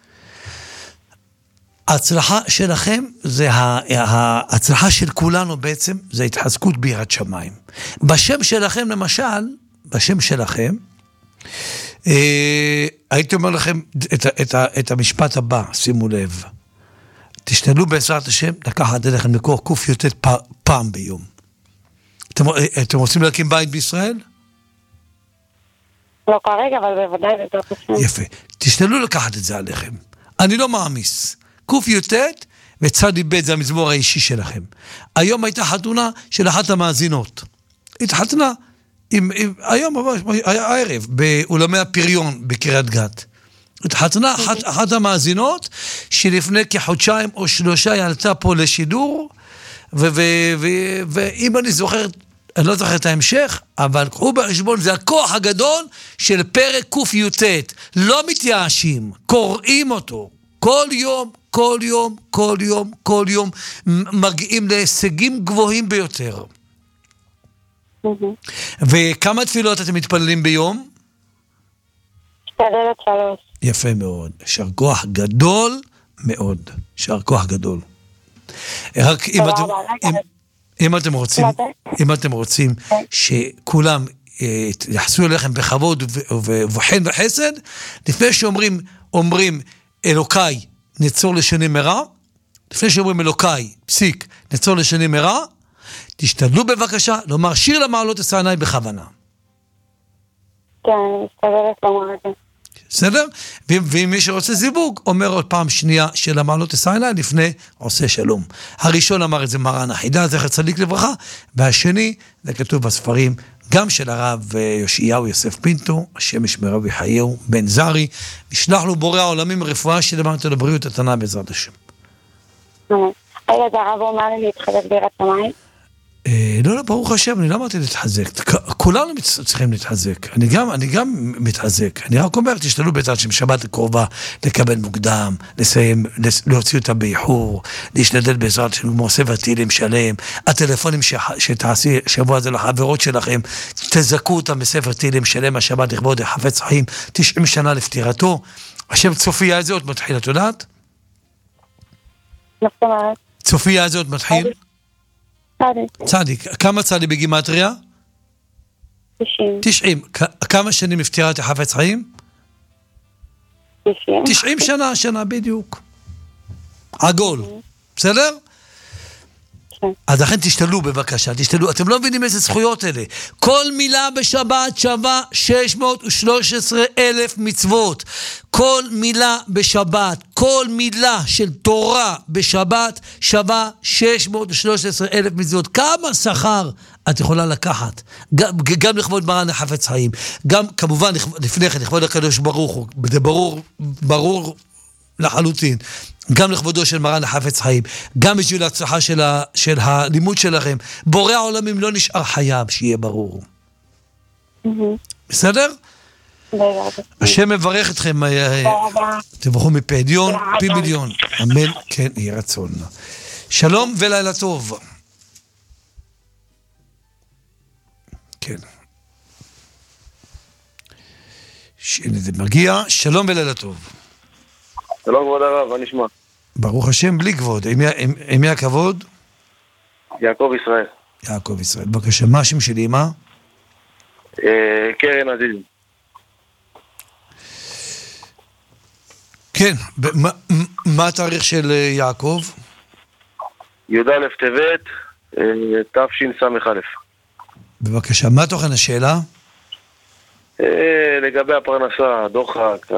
ההצלחה שלכם, זה ההצלחה של כולנו בעצם, זה התחזקות ביראת שמיים. בשם שלכם למשל, בשם שלכם, הייתי אומר לכם את, את, את המשפט הבא, שימו לב. תשתדלו בעזרת השם לקחת אליכם לקוח קוף יותר פעם ביום. אתם, אתם רוצים להקים בית בישראל? לא כרגע, אבל בוודאי בתוך השם. יפה. תשתדלו לקחת את זה עליכם. אני לא מאמיס. קוף יותר וצדי ב' זה המזמור האישי שלכם. היום הייתה חתונה של אחת המאזינות. התחתנה עם, עם, היום, הערב, באולמי הפריון בקריית גת. התחתנה אחת, אחת המאזינות, שלפני כחודשיים או שלושה היא עלתה פה לשידור, ואם אני זוכר, אני לא זוכר את ההמשך, אבל קחו בחשבון, זה הכוח הגדול של פרק קוף יוטט. לא מתייאשים, קוראים אותו. כל יום, כל יום, כל יום, כל יום, מגיעים להישגים גבוהים ביותר. וכמה תפילות אתם מתפללים ביום? משתדלת שלוש. יפה מאוד. שר כוח גדול מאוד. שר כוח גדול. רק אם אתם, אם, אם אתם רוצים, אם אתם רוצים שכולם יחסו אליכם בכבוד ובחן וחסד, לפני שאומרים, אומרים אלוקיי נצור לשני מרע, לפני שאומרים אלוקיי פסיק נצור לשני מרע, תשתדלו בבקשה לומר שיר למעלות עשה עיניי בכוונה. כן, משתדלת לומר את זה. בסדר? ואם מי שרוצה זיווג, אומר עוד פעם שנייה של המעלות עשה עיניי לפני עושה שלום. הראשון אמר את זה מרן החידה, זכר צדיק לברכה, והשני, זה כתוב בספרים, גם של הרב יאשיהו יוסף פינטו, השם ישמרהו ויחייהו, בן זרי, נשלח לו בורא העולמים רפואה שלמען לבריאות התנה בעזרת השם. רגע, זה הרב אומר לי להתחזק ביראת שמיים? לא, לא, ברוך השם, אני לא אמרתי להתחזק. כולנו צריכים להתחזק. אני גם, אני גם מתחזק. אני רק אומר, תשתדלו בעזרת השם שבת הקרובה לקבל מוקדם, לסיים, להוציא אותה באיחור, להשתדל בעזרת השם כמו ספר תהילים שלם, הטלפונים שתעשי שבוע הזה לחברות שלכם, תזכו אותם בספר תהילים שלם, השבת לכבוד החפץ חיים, תשעים שנה לפטירתו. השם צופיה הזאת מתחיל, את יודעת? צופיה הזאת מתחיל? צדיק. צדיק. כמה צדיק בגימטריה? תשעים. תשעים. כמה שנים לפטירת החפץ חיים? תשעים. תשעים שנה, שנה בדיוק. עגול. בסדר? כן. אז לכן תשתלו בבקשה, תשתלו. אתם לא מבינים איזה זכויות אלה. כל מילה בשבת שווה שש מאות ושלוש עשרה אלף מצוות. כל מילה בשבת, כל מילה של תורה בשבת שווה שש מאות ושלוש עשרה אלף מצוות. כמה שכר את יכולה לקחת? גם, גם לכבוד מרן החפץ חיים. גם כמובן לפני כן לכבוד הקדוש ברוך הוא. זה ברור, ברור לחלוטין. גם לכבודו של מרן החפץ חיים, גם בשביל ההצלחה של, ה, של הלימוד שלכם. בורא העולמים לא נשאר חייב, שיהיה ברור. בסדר? השם מברך אתכם, תברכו מפדיון, פי מיליון. אמן, כן, יהיה רצון. שלום ולילה טוב. כן. שהנה זה מגיע, שלום ולילה טוב. שלום כבוד הרב, מה נשמע? ברוך השם, בלי כבוד. עם מי הכבוד? יעקב ישראל. יעקב ישראל. בבקשה, מה השם של אמא? קרן עזיז. כן, מה התאריך של יעקב? י"א טבת, תשס"א. בבקשה, מה תוכן השאלה? לגבי הפרנסה, הדוחק,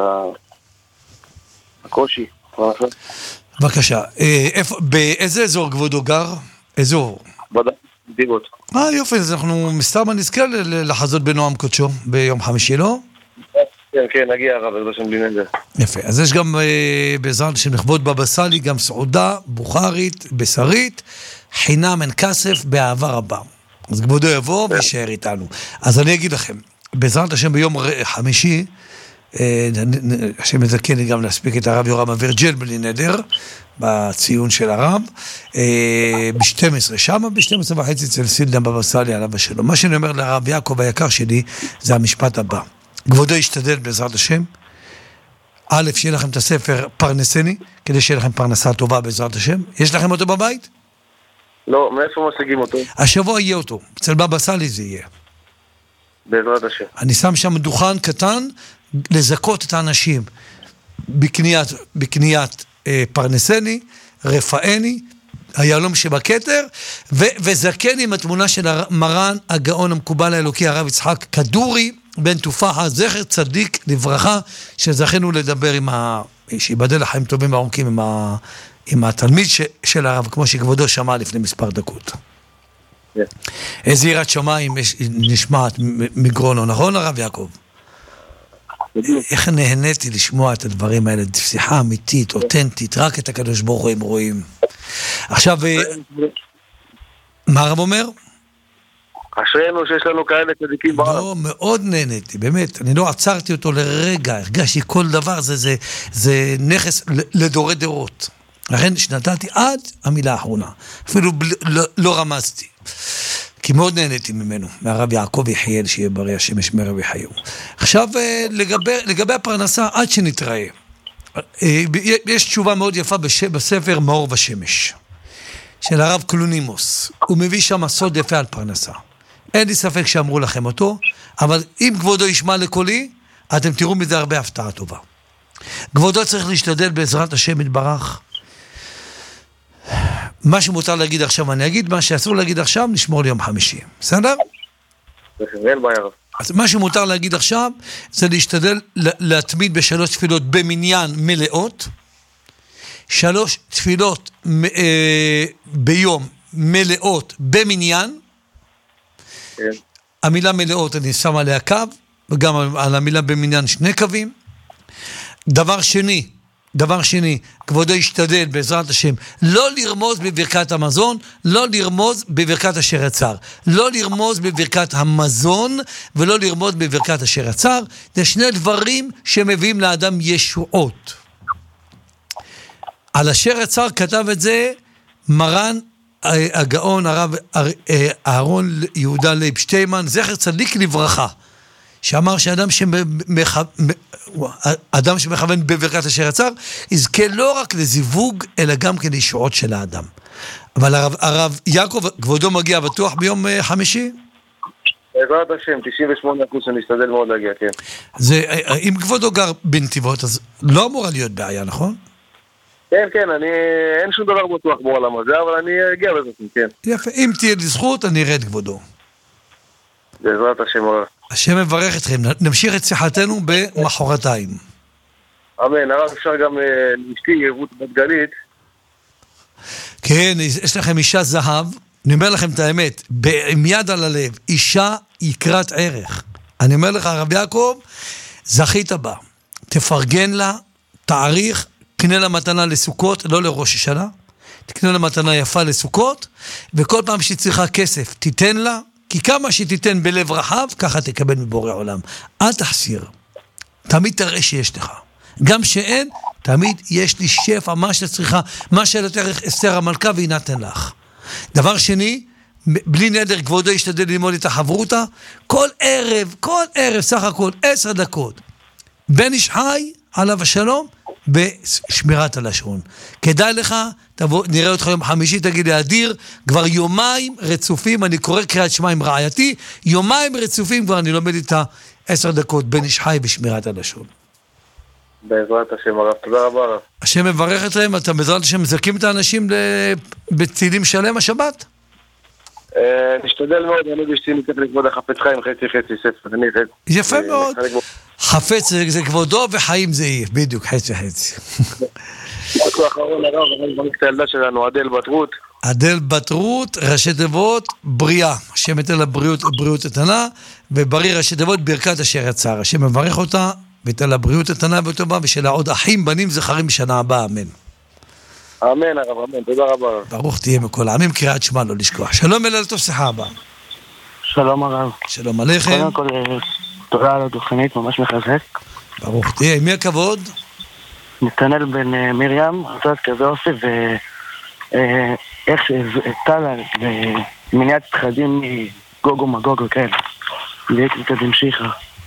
הקושי, פרנסה. בבקשה, באיזה אזור כבודו גר? אזור? בדיבות. אה, יופי, אז אנחנו מסתר נזכה לחזות בנועם קודשו ביום חמישי, לא? כן, כן, נגיע הרב, זה לא שם בלי נדר. יפה, אז יש גם בעזרת השם לכבוד בבא סאלי, גם סעודה, בוכרית, בשרית, חינם אין כסף, באהבה רבה. אז כבודו יבוא וישאר איתנו. אז אני אגיד לכם, בעזרת השם ביום חמישי, השם מזכה לי גם להספיק את הרב יורם אברג'ל בלי נדר, בציון של הרב, ב-שתים עשרה שם, ב-שתים עשרה וחצי אצל סילדם בבא סאלי עליו השלום. מה שאני אומר לרב יעקב היקר שלי, זה המשפט הבא. כבודו ישתדל בעזרת השם, א', שיהיה לכם את הספר פרנסני, כדי שיהיה לכם פרנסה טובה בעזרת השם. יש לכם אותו בבית? לא, מאיפה משיגים אותו? השבוע יהיה אותו, אצל בבא סאלי זה יהיה. בעזרת השם. אני שם שם דוכן קטן, לזכות את האנשים, בקניית, בקניית אה, פרנסני, רפאני, היהלום שבכתר, ו- וזכן עם התמונה של מרן הגאון המקובל האלוקי, הרב יצחק כדורי, בן תופחה, זכר צדיק לברכה, שזכינו לדבר עם ה... שיבדל לחיים טובים ועומקים עם, ה... עם התלמיד ש... של הרב, כמו שכבודו שמע לפני מספר דקות. Yeah. איזה יראת שמיים נשמעת מגרונו, נכון הרב יעקב? איך נהניתי לשמוע את הדברים האלה, שיחה אמיתית, אותנטית, רק את הקדוש ברוך הוא הם רואים. עכשיו, מה הרב אומר? אשרינו שיש לנו כאלה צדיקים בעולם. לא, מאוד נהניתי, באמת. אני לא עצרתי אותו לרגע, הרגשתי כל דבר, זה, זה, זה נכס לדורי דורות. לכן שנתתי עד המילה האחרונה. אפילו ב, לא, לא רמזתי. כי מאוד נהניתי ממנו, מהרב יעקב יחיאל, שיהיה בריא השם ישמר ויחיו. עכשיו, לגבי, לגבי הפרנסה, עד שנתראה. יש תשובה מאוד יפה בספר מאור ושמש, של הרב קלונימוס. הוא מביא שם סוד יפה על פרנסה. אין לי ספק שאמרו לכם אותו, אבל אם כבודו ישמע לקולי, אתם תראו מזה הרבה הפתעה טובה. כבודו צריך להשתדל בעזרת השם יתברך. מה שמותר להגיד עכשיו אני אגיד, מה שאסור להגיד עכשיו נשמור ליום חמישי. בסדר? אין בעיה. אז מה שמותר להגיד עכשיו זה להשתדל להתמיד בשלוש תפילות במניין מלאות, שלוש תפילות אה, ביום מלאות במניין. כן. המילה מלאות אני שם עליה קו, וגם על המילה במניין שני קווים. דבר שני, דבר שני, כבודו ישתדל בעזרת השם, לא לרמוז בברכת המזון, לא לרמוז בברכת אשר יצר. לא לרמוז בברכת המזון, ולא לרמוז בברכת אשר יצר. זה שני דברים שמביאים לאדם ישועות. על אשר יצר כתב את זה מרן הגאון הרב אהרון יהודה לייב שטיימן, זכר צדיק לברכה, שאמר שאדם שמכ... אדם שמכוון בברכת אשר יצר, יזכה לא רק לזיווג, אלא גם כן לישועות של האדם. אבל הרב, הרב יעקב, כבודו מגיע בטוח ביום חמישי? בעזרת השם, תשעים ושמונה אחוז שאני אשתדל מאוד להגיע, כן. זה, אם כבודו גר בנתיבות, אז לא אמורה להיות בעיה, נכון? כן, כן, אני, אין שום דבר בטוח בעולם הזה, אבל אני אגיע בזה, כן. יפה, אם תהיה לי זכות, אני ארד כבודו. בעזרת השם הרב. השם מברך אתכם, נמשיך את שיחתנו במחרתיים. אמן, הרב אפשר גם לאשתי רות בת גלית. כן, יש לכם אישה זהב, אני אומר לכם את האמת, עם יד על הלב, אישה יקרת ערך. אני אומר לך, הרב יעקב, זכית בה, תפרגן לה, תאריך, קנה לה מתנה לסוכות, לא לראש השנה, תקנה לה מתנה יפה לסוכות, וכל פעם שהיא צריכה כסף, תיתן לה, כי כמה שתיתן בלב רחב, ככה תקבל מבורא עולם. אל תחסיר. תמיד תראה שיש לך. גם שאין, תמיד יש לי שפע, מה שצריכה, מה שלתך אסתר המלכה, והיא נתן לך. דבר שני, בלי נדר, כבודו ישתדל ללמוד את החברותה, כל ערב, כל ערב, סך הכל, עשר דקות. בן איש חי, עליו השלום, בשמירת הלשון. כדאי לך, תבוא, נראה אותך יום חמישי, תגיד לי, אדיר, כבר יומיים רצופים, אני קורא קריאת שמע עם רעייתי, יומיים רצופים כבר אני לומד איתה עשר דקות, בן איש חי בשמירת הלשון. בעזרת השם הרב, תודה רבה רב. השם מברך אתכם, אתה בעזרת השם מזכים את האנשים בצילם שלם השבת? נשתדל מאוד, אני בשתי ניתן לכבוד החפץ חיים, חצי חצי ספר. יפה מאוד. חפץ זה כבודו וחיים זה יהיה, בדיוק, חצי חצי. משהו אחרון הרב, אני מברך את הילדה שלנו, עדל בת רות. עדל בת רות, ראשי תיבות, בריאה. השם ייתן לה בריאות, בריאות איתנה, ובריא ראשי תיבות, ברכת אשר יצר. השם מברך אותה, וייתן לה בריאות איתנה וטובה, ושלה עוד אחים, בנים, זכרים בשנה הבאה, אמן. אמן הרב, אמן, תודה רבה. ברוך תהיה מכל העמים, קריאת שמע לא לשכוח. שלום אליל טוב, שיחה הבאה. שלום הרב. שלום עליכם. קודם כל, תודה על הדוכנית, ממש מחזק. ברוך תהיה, מי הכבוד? נתנאל בן מרים, עזרת כזה אופי, ואיך שהטלה ומניעת פחדים מגוגו מגוגו וכאלה. להיות קצת המשיכה.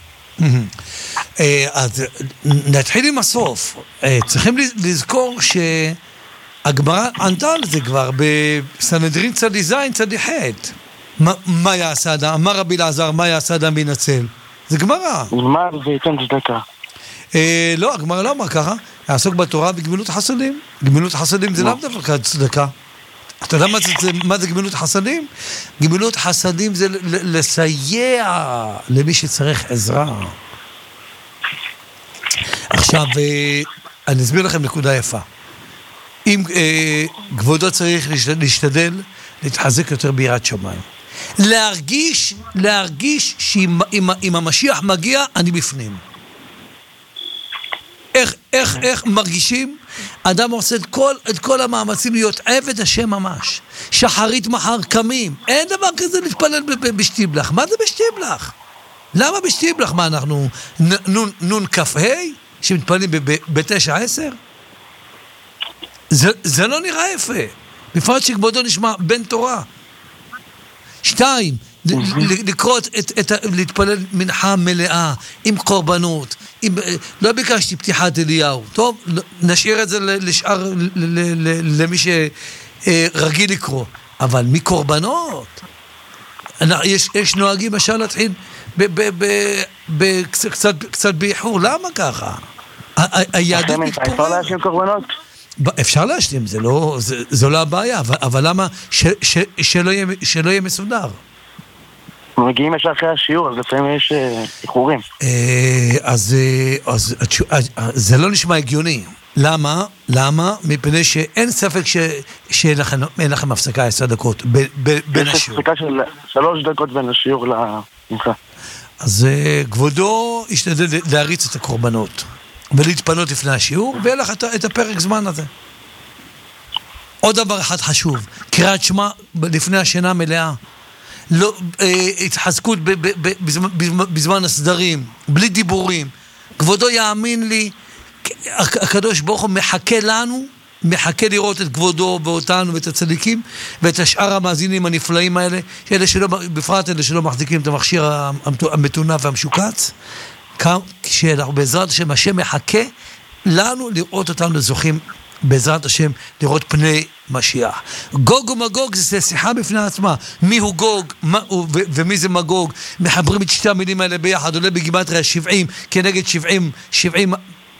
אז נתחיל עם הסוף. צריכים לזכור שהגמרא ענתה על זה כבר בסנהדרין צדי זין צדי חטא. מה יעשה אדם? אמר רבי אלעזר, מה יעשה אדם וינצל? זה גמרא. מה וייתן צדקה? לא, הגמרא לא אמר ככה. יעסוק בתורה בגמילות חסדים. גמילות חסדים זה לאו דווקא צדקה. אתה יודע מה זה, מה זה גמילות חסדים? גמילות חסדים זה לסייע למי שצריך עזרה. עכשיו, אני אסביר לכם נקודה יפה. אם כבודו צריך להשתדל, להתחזק יותר ביראת שמיים. להרגיש, להרגיש שאם המשיח מגיע, אני בפנים. איך, איך, איך מרגישים? אדם עושה את כל, את כל המאמצים להיות עבד השם ממש. שחרית מחר קמים. אין דבר כזה להתפלל בשטיבלח. מה זה בשטיבלח? למה בשטיבלח? מה אנחנו נון, נון כף ה' שמתפללים בתשע עשר? זה, זה לא נראה יפה. בפרט שכבודו נשמע בן תורה. שתיים, לקרוא את, את, להתפלל מנחה מלאה, עם קורבנות, עם, לא ביקשתי פתיחת אליהו, טוב, נשאיר את זה לשאר, למי שרגיל לקרוא, אבל מקורבנות, יש, יש נוהגים אפשר להתחיל קצת באיחור, למה ככה? היהדות מתפוררת. אפשר להשלים קורבנות? אפשר להשלים, זה לא, זה, זה לא הבעיה, אבל, אבל למה ש, ש, שלא יהיה, שלא יהיה מסודר? מגיעים ישר אחרי השיעור, אז לפעמים יש איחורים. אז, אז, אז זה לא נשמע הגיוני. למה? למה? מפני שאין ספק ש, שאין לכם, אין לכם הפסקה עשר דקות ב, ב, בין השיעור. יש הפסקה של שלוש דקות בין השיעור למנחה. אז כבודו ישתדל להריץ את הקורבנות. ולהתפנות לפני השיעור, ויהיה לך את הפרק זמן הזה. עוד דבר אחד חשוב, קריאת שמע לפני השינה מלאה, לא, אה, התחזקות ב, ב, ב, בזמן, בזמן הסדרים, בלי דיבורים. כבודו יאמין לי, הקדוש ברוך הוא מחכה לנו, מחכה לראות את כבודו ואותנו ואת הצדיקים, ואת השאר המאזינים הנפלאים האלה, שאלה שלא, בפרט אלה שלא מחזיקים את המכשיר המתונה והמשוקץ, כשאנחנו בעזרת השם, השם מחכה לנו לראות אותנו זוכים בעזרת השם לראות פני משיח. גוג ומגוג זה שיחה בפני עצמה. מי הוא גוג מה, ו, ומי זה מגוג? מחברים את שתי המילים האלה ביחד, עולה בגימטריה שבעים כנגד שבעים, שבעים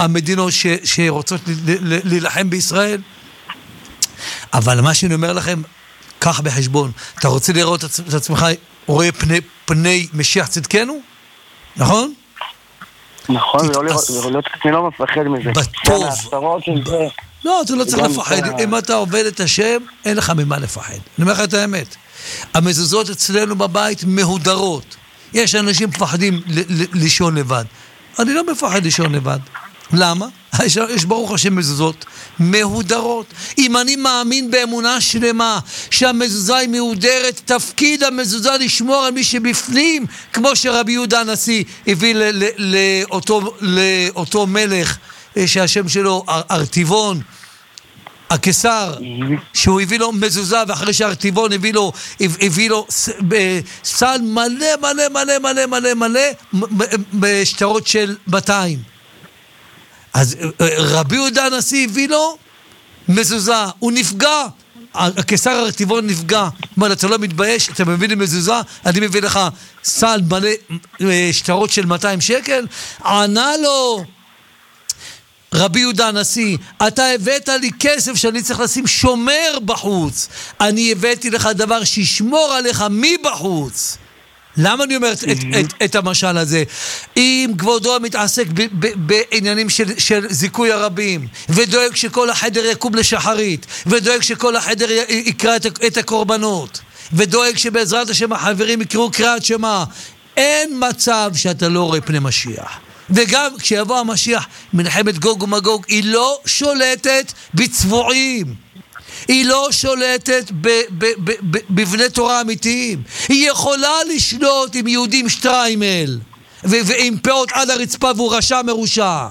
המדינות ש, שרוצות להילחם בישראל. אבל מה שאני אומר לכם, קח בחשבון, אתה רוצה לראות את עצמך, רואה פני, פני משיח צדקנו? נכון? נכון, אני לא מפחד מזה. בטוב. ב... לא, אתה לא צריך לפחד. אם אתה עובד את השם, אין לך ממה לפחד. אני אומר לך את האמת. המזוזות אצלנו בבית מהודרות. יש אנשים מפחדים לישון לבד. אני לא מפחד לישון לבד. למה? יש, יש ברוך השם מזוזות מהודרות. אם אני מאמין באמונה שלמה שהמזוזה היא מהודרת, תפקיד המזוזה לשמור על מי שבפנים, כמו שרבי יהודה הנשיא הביא ל- ל- לאותו, לאותו מלך שהשם שלו ארטיבון, הקיסר, שהוא הביא לו מזוזה, ואחרי שארטיבון הביא לו, הביא לו סל מלא מלא מלא מלא מלא מלא בשטרות של מאתיים. אז רבי יהודה הנשיא הביא לו מזוזה, הוא נפגע, הקיסר ארטיבון נפגע. מה, אתה לא מתבייש? אתה מביא לי מזוזה, אני מביא לך סל מלא שטרות של מאתיים שקל? ענה לו רבי יהודה הנשיא, אתה הבאת לי כסף שאני צריך לשים שומר בחוץ, אני הבאתי לך דבר שישמור עליך מבחוץ. למה אני אומר את, את, את המשל הזה? אם כבודו מתעסק ב, ב, בעניינים של, של זיכוי הרבים, ודואג שכל החדר יקום לשחרית, ודואג שכל החדר יקרא את, את הקורבנות, ודואג שבעזרת השם החברים יקראו קריאת שמע, אין מצב שאתה לא רואה פני משיח. וגם כשיבוא המשיח, מלחמת גוג ומגוג, היא לא שולטת בצבועים, היא לא שולטת בבני תורה אמיתיים. היא יכולה לשלוט עם יהודים שטריימל ועם פאות על הרצפה והוא רשע מרושע.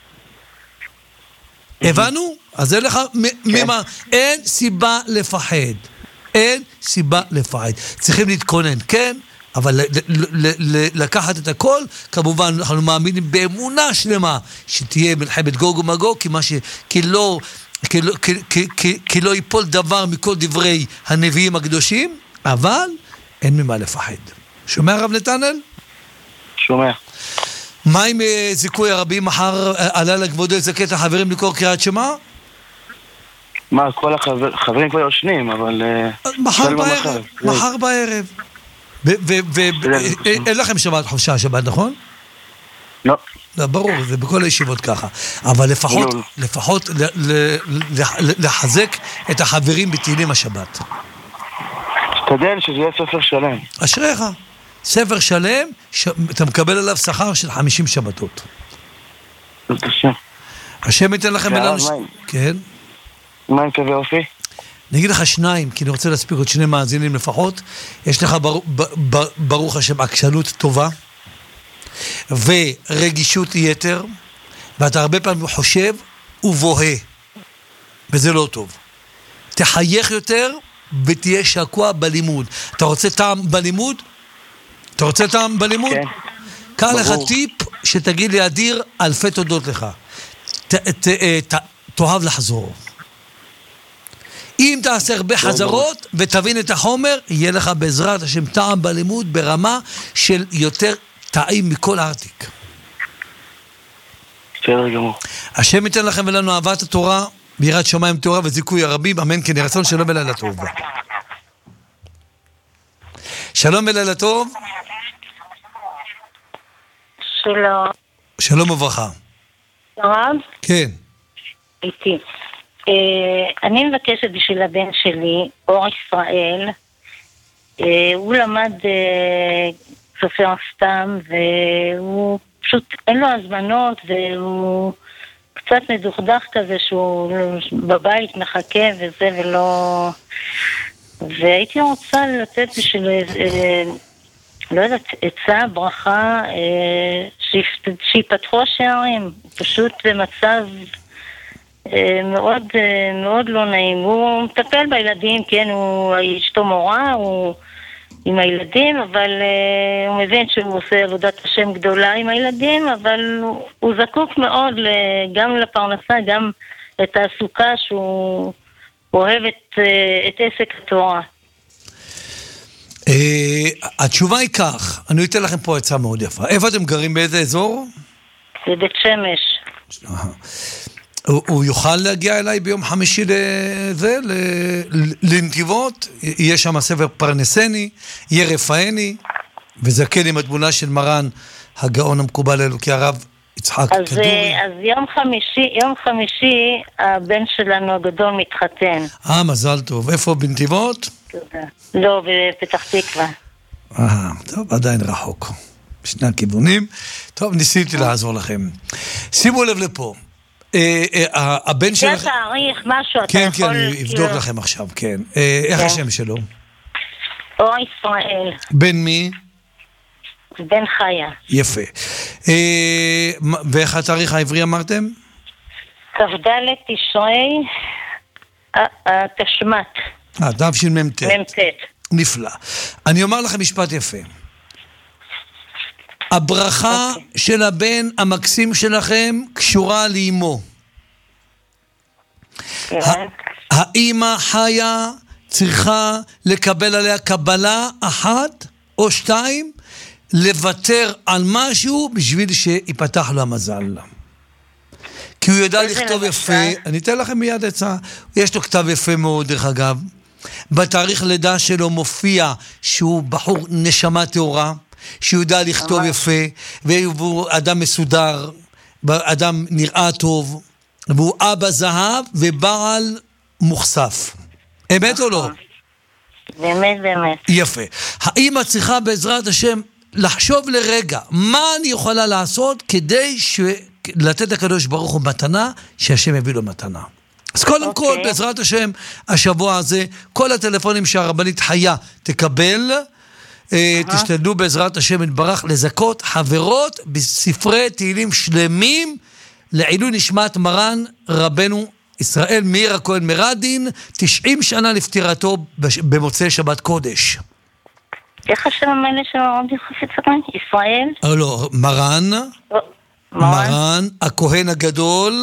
הבנו? אז אין לך ממה, אין סיבה לפחד, אין סיבה לפחד. צריכים להתכונן, כן? אבל לקחת את הכל, כמובן אנחנו מאמינים באמונה שלמה שתהיה מלחמת גוג ומגוג, כי מה ש... כי לא... כי לא, כי, כי, כי, כי לא ייפול דבר מכל דברי הנביאים הקדושים, אבל אין ממה לפחד. שומע רב נתנאל? שומע. מה עם זיכוי הרבים? מחר עלה לכבודו לזכה את החברים לקרוא קריאת שמע? מה, כל החברים כבר יושנים, אבל... מחר בערב, מחר בערב. ואין לכם שבת חופשה שבת, נכון? לא. לא, ברור, זה בכל הישיבות ככה. אבל לפחות, לפחות לחזק את החברים בתהילים השבת. תדל שזה יהיה ספר שלם. אשריך. ספר שלם, אתה מקבל עליו שכר של חמישים שבתות. בבקשה. השם ייתן לכם ולנו... כן. מה עם קווי אופי? אני אגיד לך שניים, כי אני רוצה להספיק עוד שני מאזינים לפחות. יש לך ברוך השם עקשנות טובה, ורגישות יתר, ואתה הרבה פעמים חושב ובוהה, וזה לא טוב. תחייך יותר ותהיה שקוע בלימוד. אתה רוצה טעם בלימוד? אתה רוצה טעם בלימוד? כן. קח לך טיפ שתגיד לי אדיר, אלפי תודות לך. ת, ת, ת, תאהב לחזור. אם תעשה הרבה חזרות ותבין את החומר, יהיה לך בעזרת השם טעם בלימוד ברמה של יותר טעים מכל העתיק. בסדר גמור. השם ייתן לכם ולנו אהבת התורה, ביראת שמיים תורה וזיכוי הרבים, אמן כן יהי רצון. שלום ולילה טוב. שלום ולילה טוב. שלום. שלום וברכה. רב? כן. איתי. אני מבקשת בשביל הבן שלי, אור ישראל, הוא למד סופר סתם, והוא פשוט, אין לו הזמנות, והוא קצת מדוכדך כזה שהוא בבית מחכה וזה ולא... והייתי רוצה לתת בשביל, לא יודעת, עצה, ברכה, שיפתחו השערים, פשוט במצב... מאוד, מאוד לא נעים. הוא מטפל בילדים, כן, הוא אשתו מורה, הוא עם הילדים, אבל uh, הוא מבין שהוא עושה עבודת השם גדולה עם הילדים, אבל הוא, הוא זקוק מאוד גם לפרנסה, גם לתעסוקה שהוא אוהב את, את עסק התורה. Uh, התשובה היא כך, אני אתן לכם פה עצה מאוד יפה. איפה אתם גרים? באיזה אזור? בבית שמש. הוא, הוא יוכל להגיע אליי ביום חמישי לזה, לנתיבות, יהיה שם ספר פרנסני, יהיה רפאני, וזקן עם התמונה של מרן, הגאון המקובל אלוקי הרב יצחק אז, כדורי. אז יום חמישי, יום חמישי הבן שלנו הגדול מתחתן. אה, מזל טוב. איפה, בנתיבות? תודה. לא, בפתח תקווה. אה, טוב, עדיין רחוק. בשני הכיוונים. טוב, ניסיתי לעזור לכם. שימו לב לפה. הבן שלך... זה תאריך, משהו, אתה כן, יכול... כן, יבדוק לכם עכשיו, כן. איך השם שלו? אור ישראל. בן מי? בן חיה. יפה. ואיך התאריך העברי אמרתם? כ"ד תשרי תשמ"ט. אה, תשמ"ט. מ"ט. נפלא. אני אומר לכם משפט יפה. הברכה okay. של הבן המקסים שלכם קשורה לאמו. Okay. האמא חיה צריכה לקבל עליה קבלה אחת או שתיים, לוותר על משהו בשביל שיפתח לו המזל. כי הוא יודע לכתוב יפה, אני אתן לכם מיד עצה, יש לו כתב יפה מאוד דרך אגב, בתאריך לידה שלו מופיע שהוא בחור נשמה תאורה, שהוא יודע לכתוב יפה, והוא אדם מסודר, אדם נראה טוב, והוא אבא זהב ובעל מוחשף. אמת או לא? באמת, באמת. יפה. האמא צריכה בעזרת השם לחשוב לרגע, מה אני יכולה לעשות כדי ש... לתת לקדוש ברוך הוא מתנה, שהשם יביא לו מתנה. אז קודם okay. כל, בעזרת השם, השבוע הזה, כל הטלפונים שהרבנית חיה תקבל, uh-huh. תשתדלו בעזרת השם יתברך לזכות חברות בספרי תהילים שלמים, לעילוי נשמת מרן רבנו ישראל מאיר הכהן מרדין, תשעים שנה לפטירתו במוצאי שבת קודש. איך השם המלא של רבי חפץ חיים? ישראל? לא, מרן, מרן הכהן הגדול,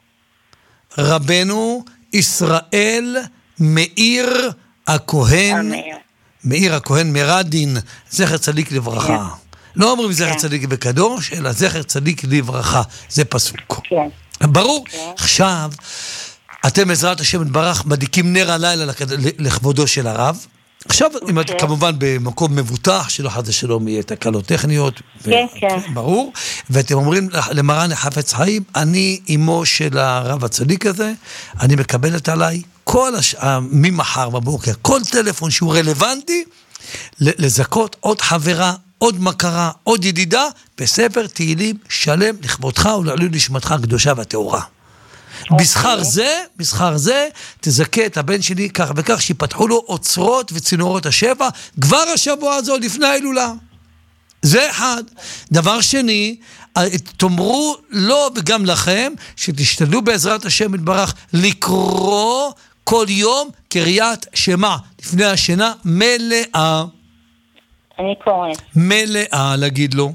רבנו ישראל מאיר הכהן, מאיר הכהן מרדין, זכר צדיק לברכה. לא אומרים זכר צדיק וקדוש, אלא זכר צדיק לברכה, זה פסוק. ברור? עכשיו, אתם בעזרת השם יתברך מדליקים נר הלילה לכבודו של הרב. עכשיו, אם את כמובן במקום מבוטח, שלא חד ושלום יהיה תקלות טכניות, כן, כן. ברור, ואתם אומרים למרן החפץ חיים, אני אמו של הרב הצדיק הזה, אני מקבלת עליי כל השעה, ממחר בבוקר, כל טלפון שהוא רלוונטי, לזכות עוד חברה, עוד מכרה, עוד ידידה, בספר תהילים שלם לכבודך ולעילוי נשמתך הקדושה והטהורה. בשכר זה, בשכר זה, תזכה את הבן שלי כך וכך, שיפתחו לו אוצרות וצינורות השבע, כבר השבוע הזו לפני ההילולה. זה אחד. דבר שני, תאמרו לו וגם לכם, שתשתדלו בעזרת השם יתברך, לקרוא כל יום קריאת שמע, לפני השינה מלאה. אני קוראת. מלאה, להגיד לו.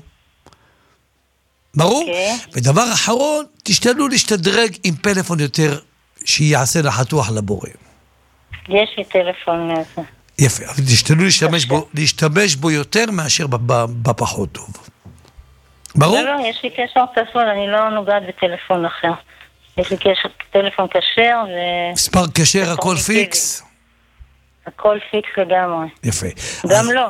ברור? Okay. ודבר אחרון, תשתדלו להשתדרג עם פלאפון יותר שיעשה לחתוך לבורא. יש לי טלפון מזה. יפה, אבל תשתדלו להשתמש בו, להשתמש בו יותר מאשר בפחות טוב. ברור? לא, לא, יש לי קשר טלפון, אני לא נוגעת בטלפון אחר. יש לי קשר, טלפון כשר ו... מספר כשר, הכל פיקס? הכל פיקס לגמרי. יפה. גם אז... לא.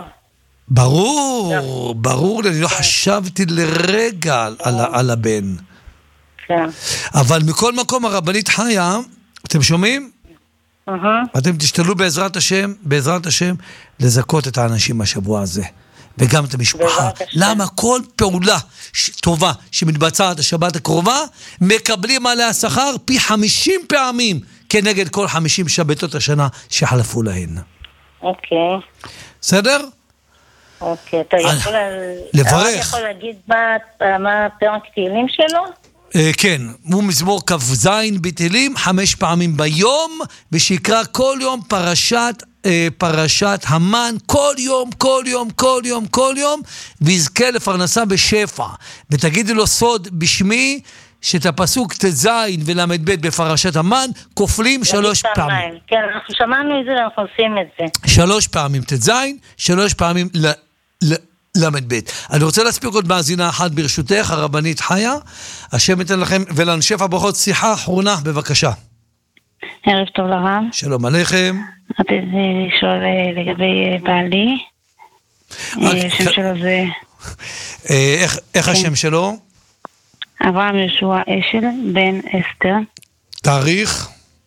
ברור, ברור, אני לא חשבתי לרגע על הבן. כן. אבל מכל מקום הרבנית חיה, אתם שומעים? אתם תשתלו בעזרת השם, בעזרת השם, לזכות את האנשים השבוע הזה. וגם את המשפחה. למה כל פעולה טובה שמתבצעת השבת הקרובה, מקבלים עליה שכר פי חמישים פעמים, כנגד כל חמישים שבתות השנה שחלפו להן. אוקיי. בסדר? אוקיי, אתה יכול, לברך. יכול להגיד מה, מה פרק תהילים שלו? כן, הוא מזמור כ"ז בתהילים חמש פעמים ביום, ושיקרא כל יום פרשת, פרשת המן, כל יום, כל יום, כל יום, כל יום, ויזכה לפרנסה בשפע. ותגידי לו סוד בשמי, שאת הפסוק תז ולמד ב' בפרשת המן, כופלים שלוש פעמים. כן, אנחנו שמענו את זה ואנחנו עושים את זה. שלוש פעמים תז, שלוש פעמים ל... ל למד בית. אני רוצה להספיק עוד מאזינה אחת ברשותך, הרבנית חיה, השם ייתן לכם ולנשף הברכות. שיחה אחרונה, בבקשה. ערב טוב לרב. שלום עליכם. רציתי לשאול לגבי בעלי. השם שלו זה... איך השם שלו? אברהם ישוע אשל, בן אסתר. תאריך?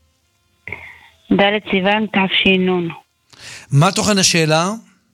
ד' סיוון תש"ן. מה תוכן השאלה?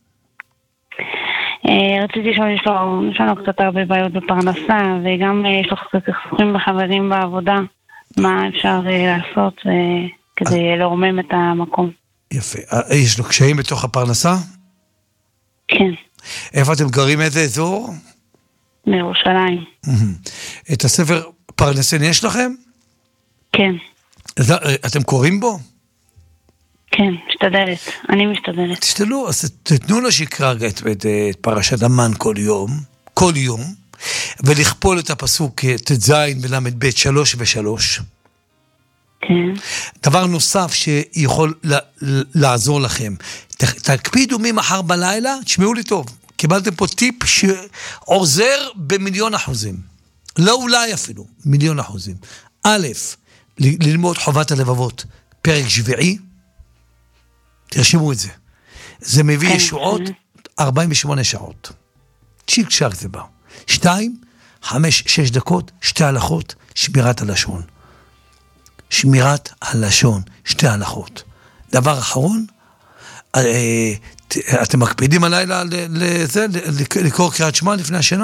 רציתי לשאול, יש לו, יש לנו קצת הרבה בעיות בפרנסה, וגם יש לו קצת סכסוכים בחברים בעבודה. מה אפשר לעשות כדי לרומם את המקום? יפה. יש לו קשיים בתוך הפרנסה? כן. איפה אתם גרים? איזה אזור? מירושלים. את הספר פרנסן יש לכם? כן. אתם קוראים בו? כן, משתדלת. אני משתדלת. תשתדלו, אז תתנו לו שיקרא את, את, את פרשת המן כל יום, כל יום, ולכפול את הפסוק תז ולמד בית שלוש ושלוש. כן. דבר נוסף שיכול לעזור לכם, תקפידו ממחר בלילה, תשמעו לי טוב, קיבלתם פה טיפ שעוזר במיליון אחוזים, לא אולי אפילו, מיליון אחוזים. א', ללמוד חובת הלבבות, פרק שביעי, תרשמו את זה. זה מביא כן, ישועות כן. ארבעים ושמונה שעות. צ'יק צ'ק זה בא. שתיים, חמש, שש דקות, שתי הלכות, שמירת הלשון. שמירת הלשון, שתי הלכות. דבר אחרון, אתם מקפידים הלילה לזה, לקרוא קריאת שמע לפני השינה?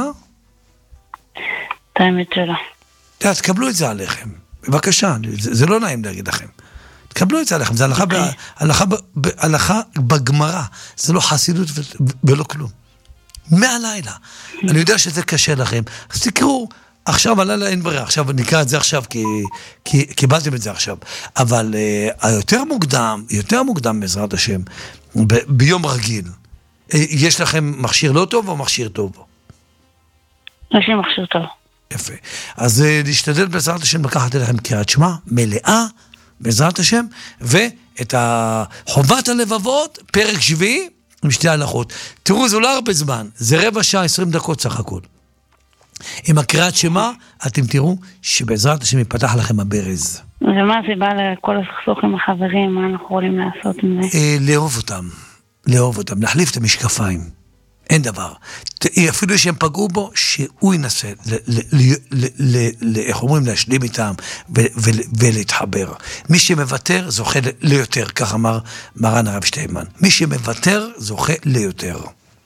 האמת שלא. תקבלו את זה עליכם. בבקשה, זה לא נעים להגיד לכם. תקבלו את זה עליכם, זה הלכה, okay. הלכה, הלכה בגמרא, זה לא חסידות ולא כלום. מהלילה. Mm-hmm. אני יודע שזה קשה לכם, אז תקראו, עכשיו הלילה אין ברירה, עכשיו נקרא את זה עכשיו, כי, כי קיבלתם את זה עכשיו. אבל uh, היותר מוקדם, יותר מוקדם בעזרת השם, ב- ביום רגיל, יש לכם מכשיר לא טוב או מכשיר טוב? יש לי מכשיר טוב. יפה. אז uh, להשתדל בעזרת השם לקחת אליכם קריאת שמע, מלאה, בעזרת השם, ואת חובת הלבבות, פרק שביעי, עם שתי הלכות. תראו, זה לא הרבה זמן, זה רבע שעה, עשרים דקות סך הכל. עם הקריאת שמע, אתם תראו שבעזרת השם יפתח לכם הברז. ומה זה בא לכל הסכסוך עם החברים, מה אנחנו יכולים לעשות עם זה? לאהוב אותם, לאהוב אותם, להחליף את המשקפיים. אין דבר. אפילו שהם פגעו בו, שהוא ינסה, איך אומרים, להשלים איתם ולהתחבר. מי שמוותר זוכה ליותר, כך אמר מרן הרב שטיינמן. מי שמוותר זוכה ליותר.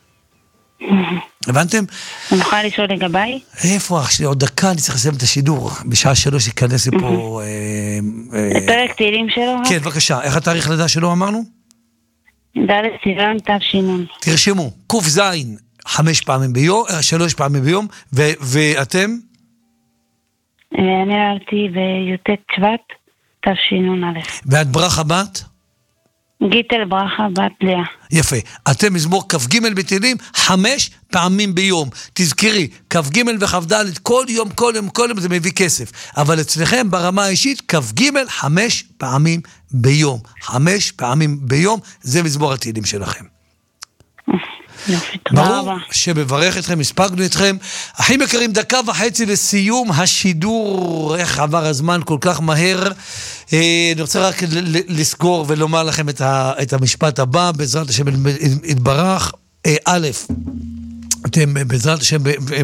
הבנתם? אני יכולה לשאול לגביי? איפה אח שלי? עוד דקה אני צריך לסיים את השידור. בשעה שלוש ייכנס לי פה... פרק תהילים שלו? כן, בבקשה. איך התאריך לידה שלו אמרנו? ד' סיוון תש"ן. תרשמו, קוף זין, חמש פעמים ביום, שלוש פעמים ביום, ו- ואתם? אני נולדתי בי"ט שבט תשנ"א. ואת ברכה בת? גיטל ברכה בת לאה. יפה. אתם מזמור כ"ג בתהילים חמש פעמים ביום. תזכרי, כ"ג וכ"ד כל יום, כל יום, כל יום זה מביא כסף. אבל אצלכם ברמה האישית, כ"ג חמש פעמים ביום. חמש פעמים ביום, זה מזמור התהילים שלכם. יופי, תודה רבה. ברור שמברך אתכם, הספקנו אתכם. אחים יקרים, דקה וחצי לסיום השידור. איך עבר הזמן כל כך מהר. אני רוצה רק לסגור ולומר לכם את המשפט הבא, בעזרת השם יתברך. א', אתם בעזרת השם,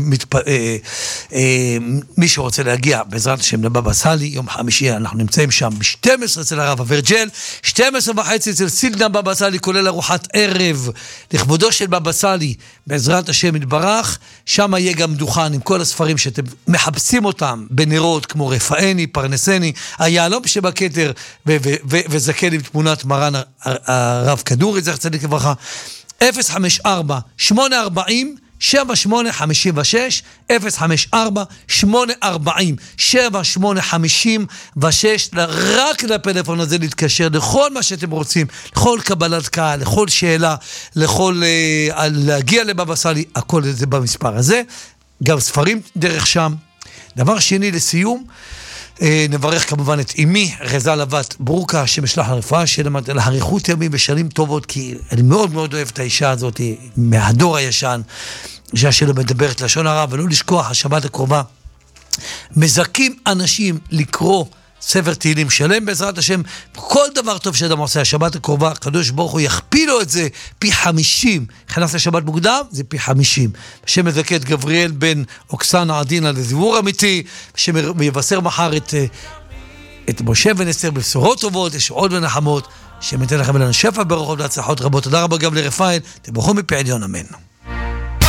מי שרוצה להגיע בעזרת השם לבבא סאלי, יום חמישי אנחנו נמצאים שם ב-שתים עשרה אצל הרב אברג'ל, שתים עשרה וחצי אצל סילדן בבא סאלי, כולל ארוחת ערב לכבודו של בבא סאלי, בעזרת השם יתברך. שם יהיה גם דוכן עם כל הספרים שאתם מחפשים אותם בנרות, כמו רפאני, פרנסני, היהלום שבכתר, וזקן עם תמונת מרן הרב כדורי, זכר צדיק לברכה. אפס חמש ארבע שמונה ארבעים שבע שמונה חמישים ושש, אפס חמש ארבע שמונה ארבעים שבע שמונה חמישים ושש, רק לפלאפון הזה להתקשר לכל מה שאתם רוצים, לכל קבלת קהל, לכל שאלה, לכל uh, להגיע לבבא סאלי, הכל זה במספר הזה. גם ספרים דרך שם. דבר שני לסיום, נברך כמובן את אמי, רזל לבת ברוקה, שמשלח לרפואה, שלאריכות ימים בשנים טובות, כי אני מאוד מאוד אוהב את האישה הזאת, מהדור הישן, אישה שלא מדברת לשון הרע, ולא לשכוח, השבת הקרובה, מזכים אנשים לקרוא ספר תהילים שלם בעזרת השם, כל דבר טוב שאדם עושה, השבת הקרובה, הקדוש ברוך הוא יכפיל לו את זה פי חמישים, נכנס לשבת מוקדם, זה פי חמישים. השם מזכה את גבריאל בן אוקסנה עדינה לזיבור אמיתי, השם יבשר מחר את, את משה ונסתר בבשורות טובות, יש עוד ונחמות, השם ייתן לכם ולנו שפע ברכות והצלחות רבות. תודה רבה גם לרפאל, תברכו מפי עליון, אמן.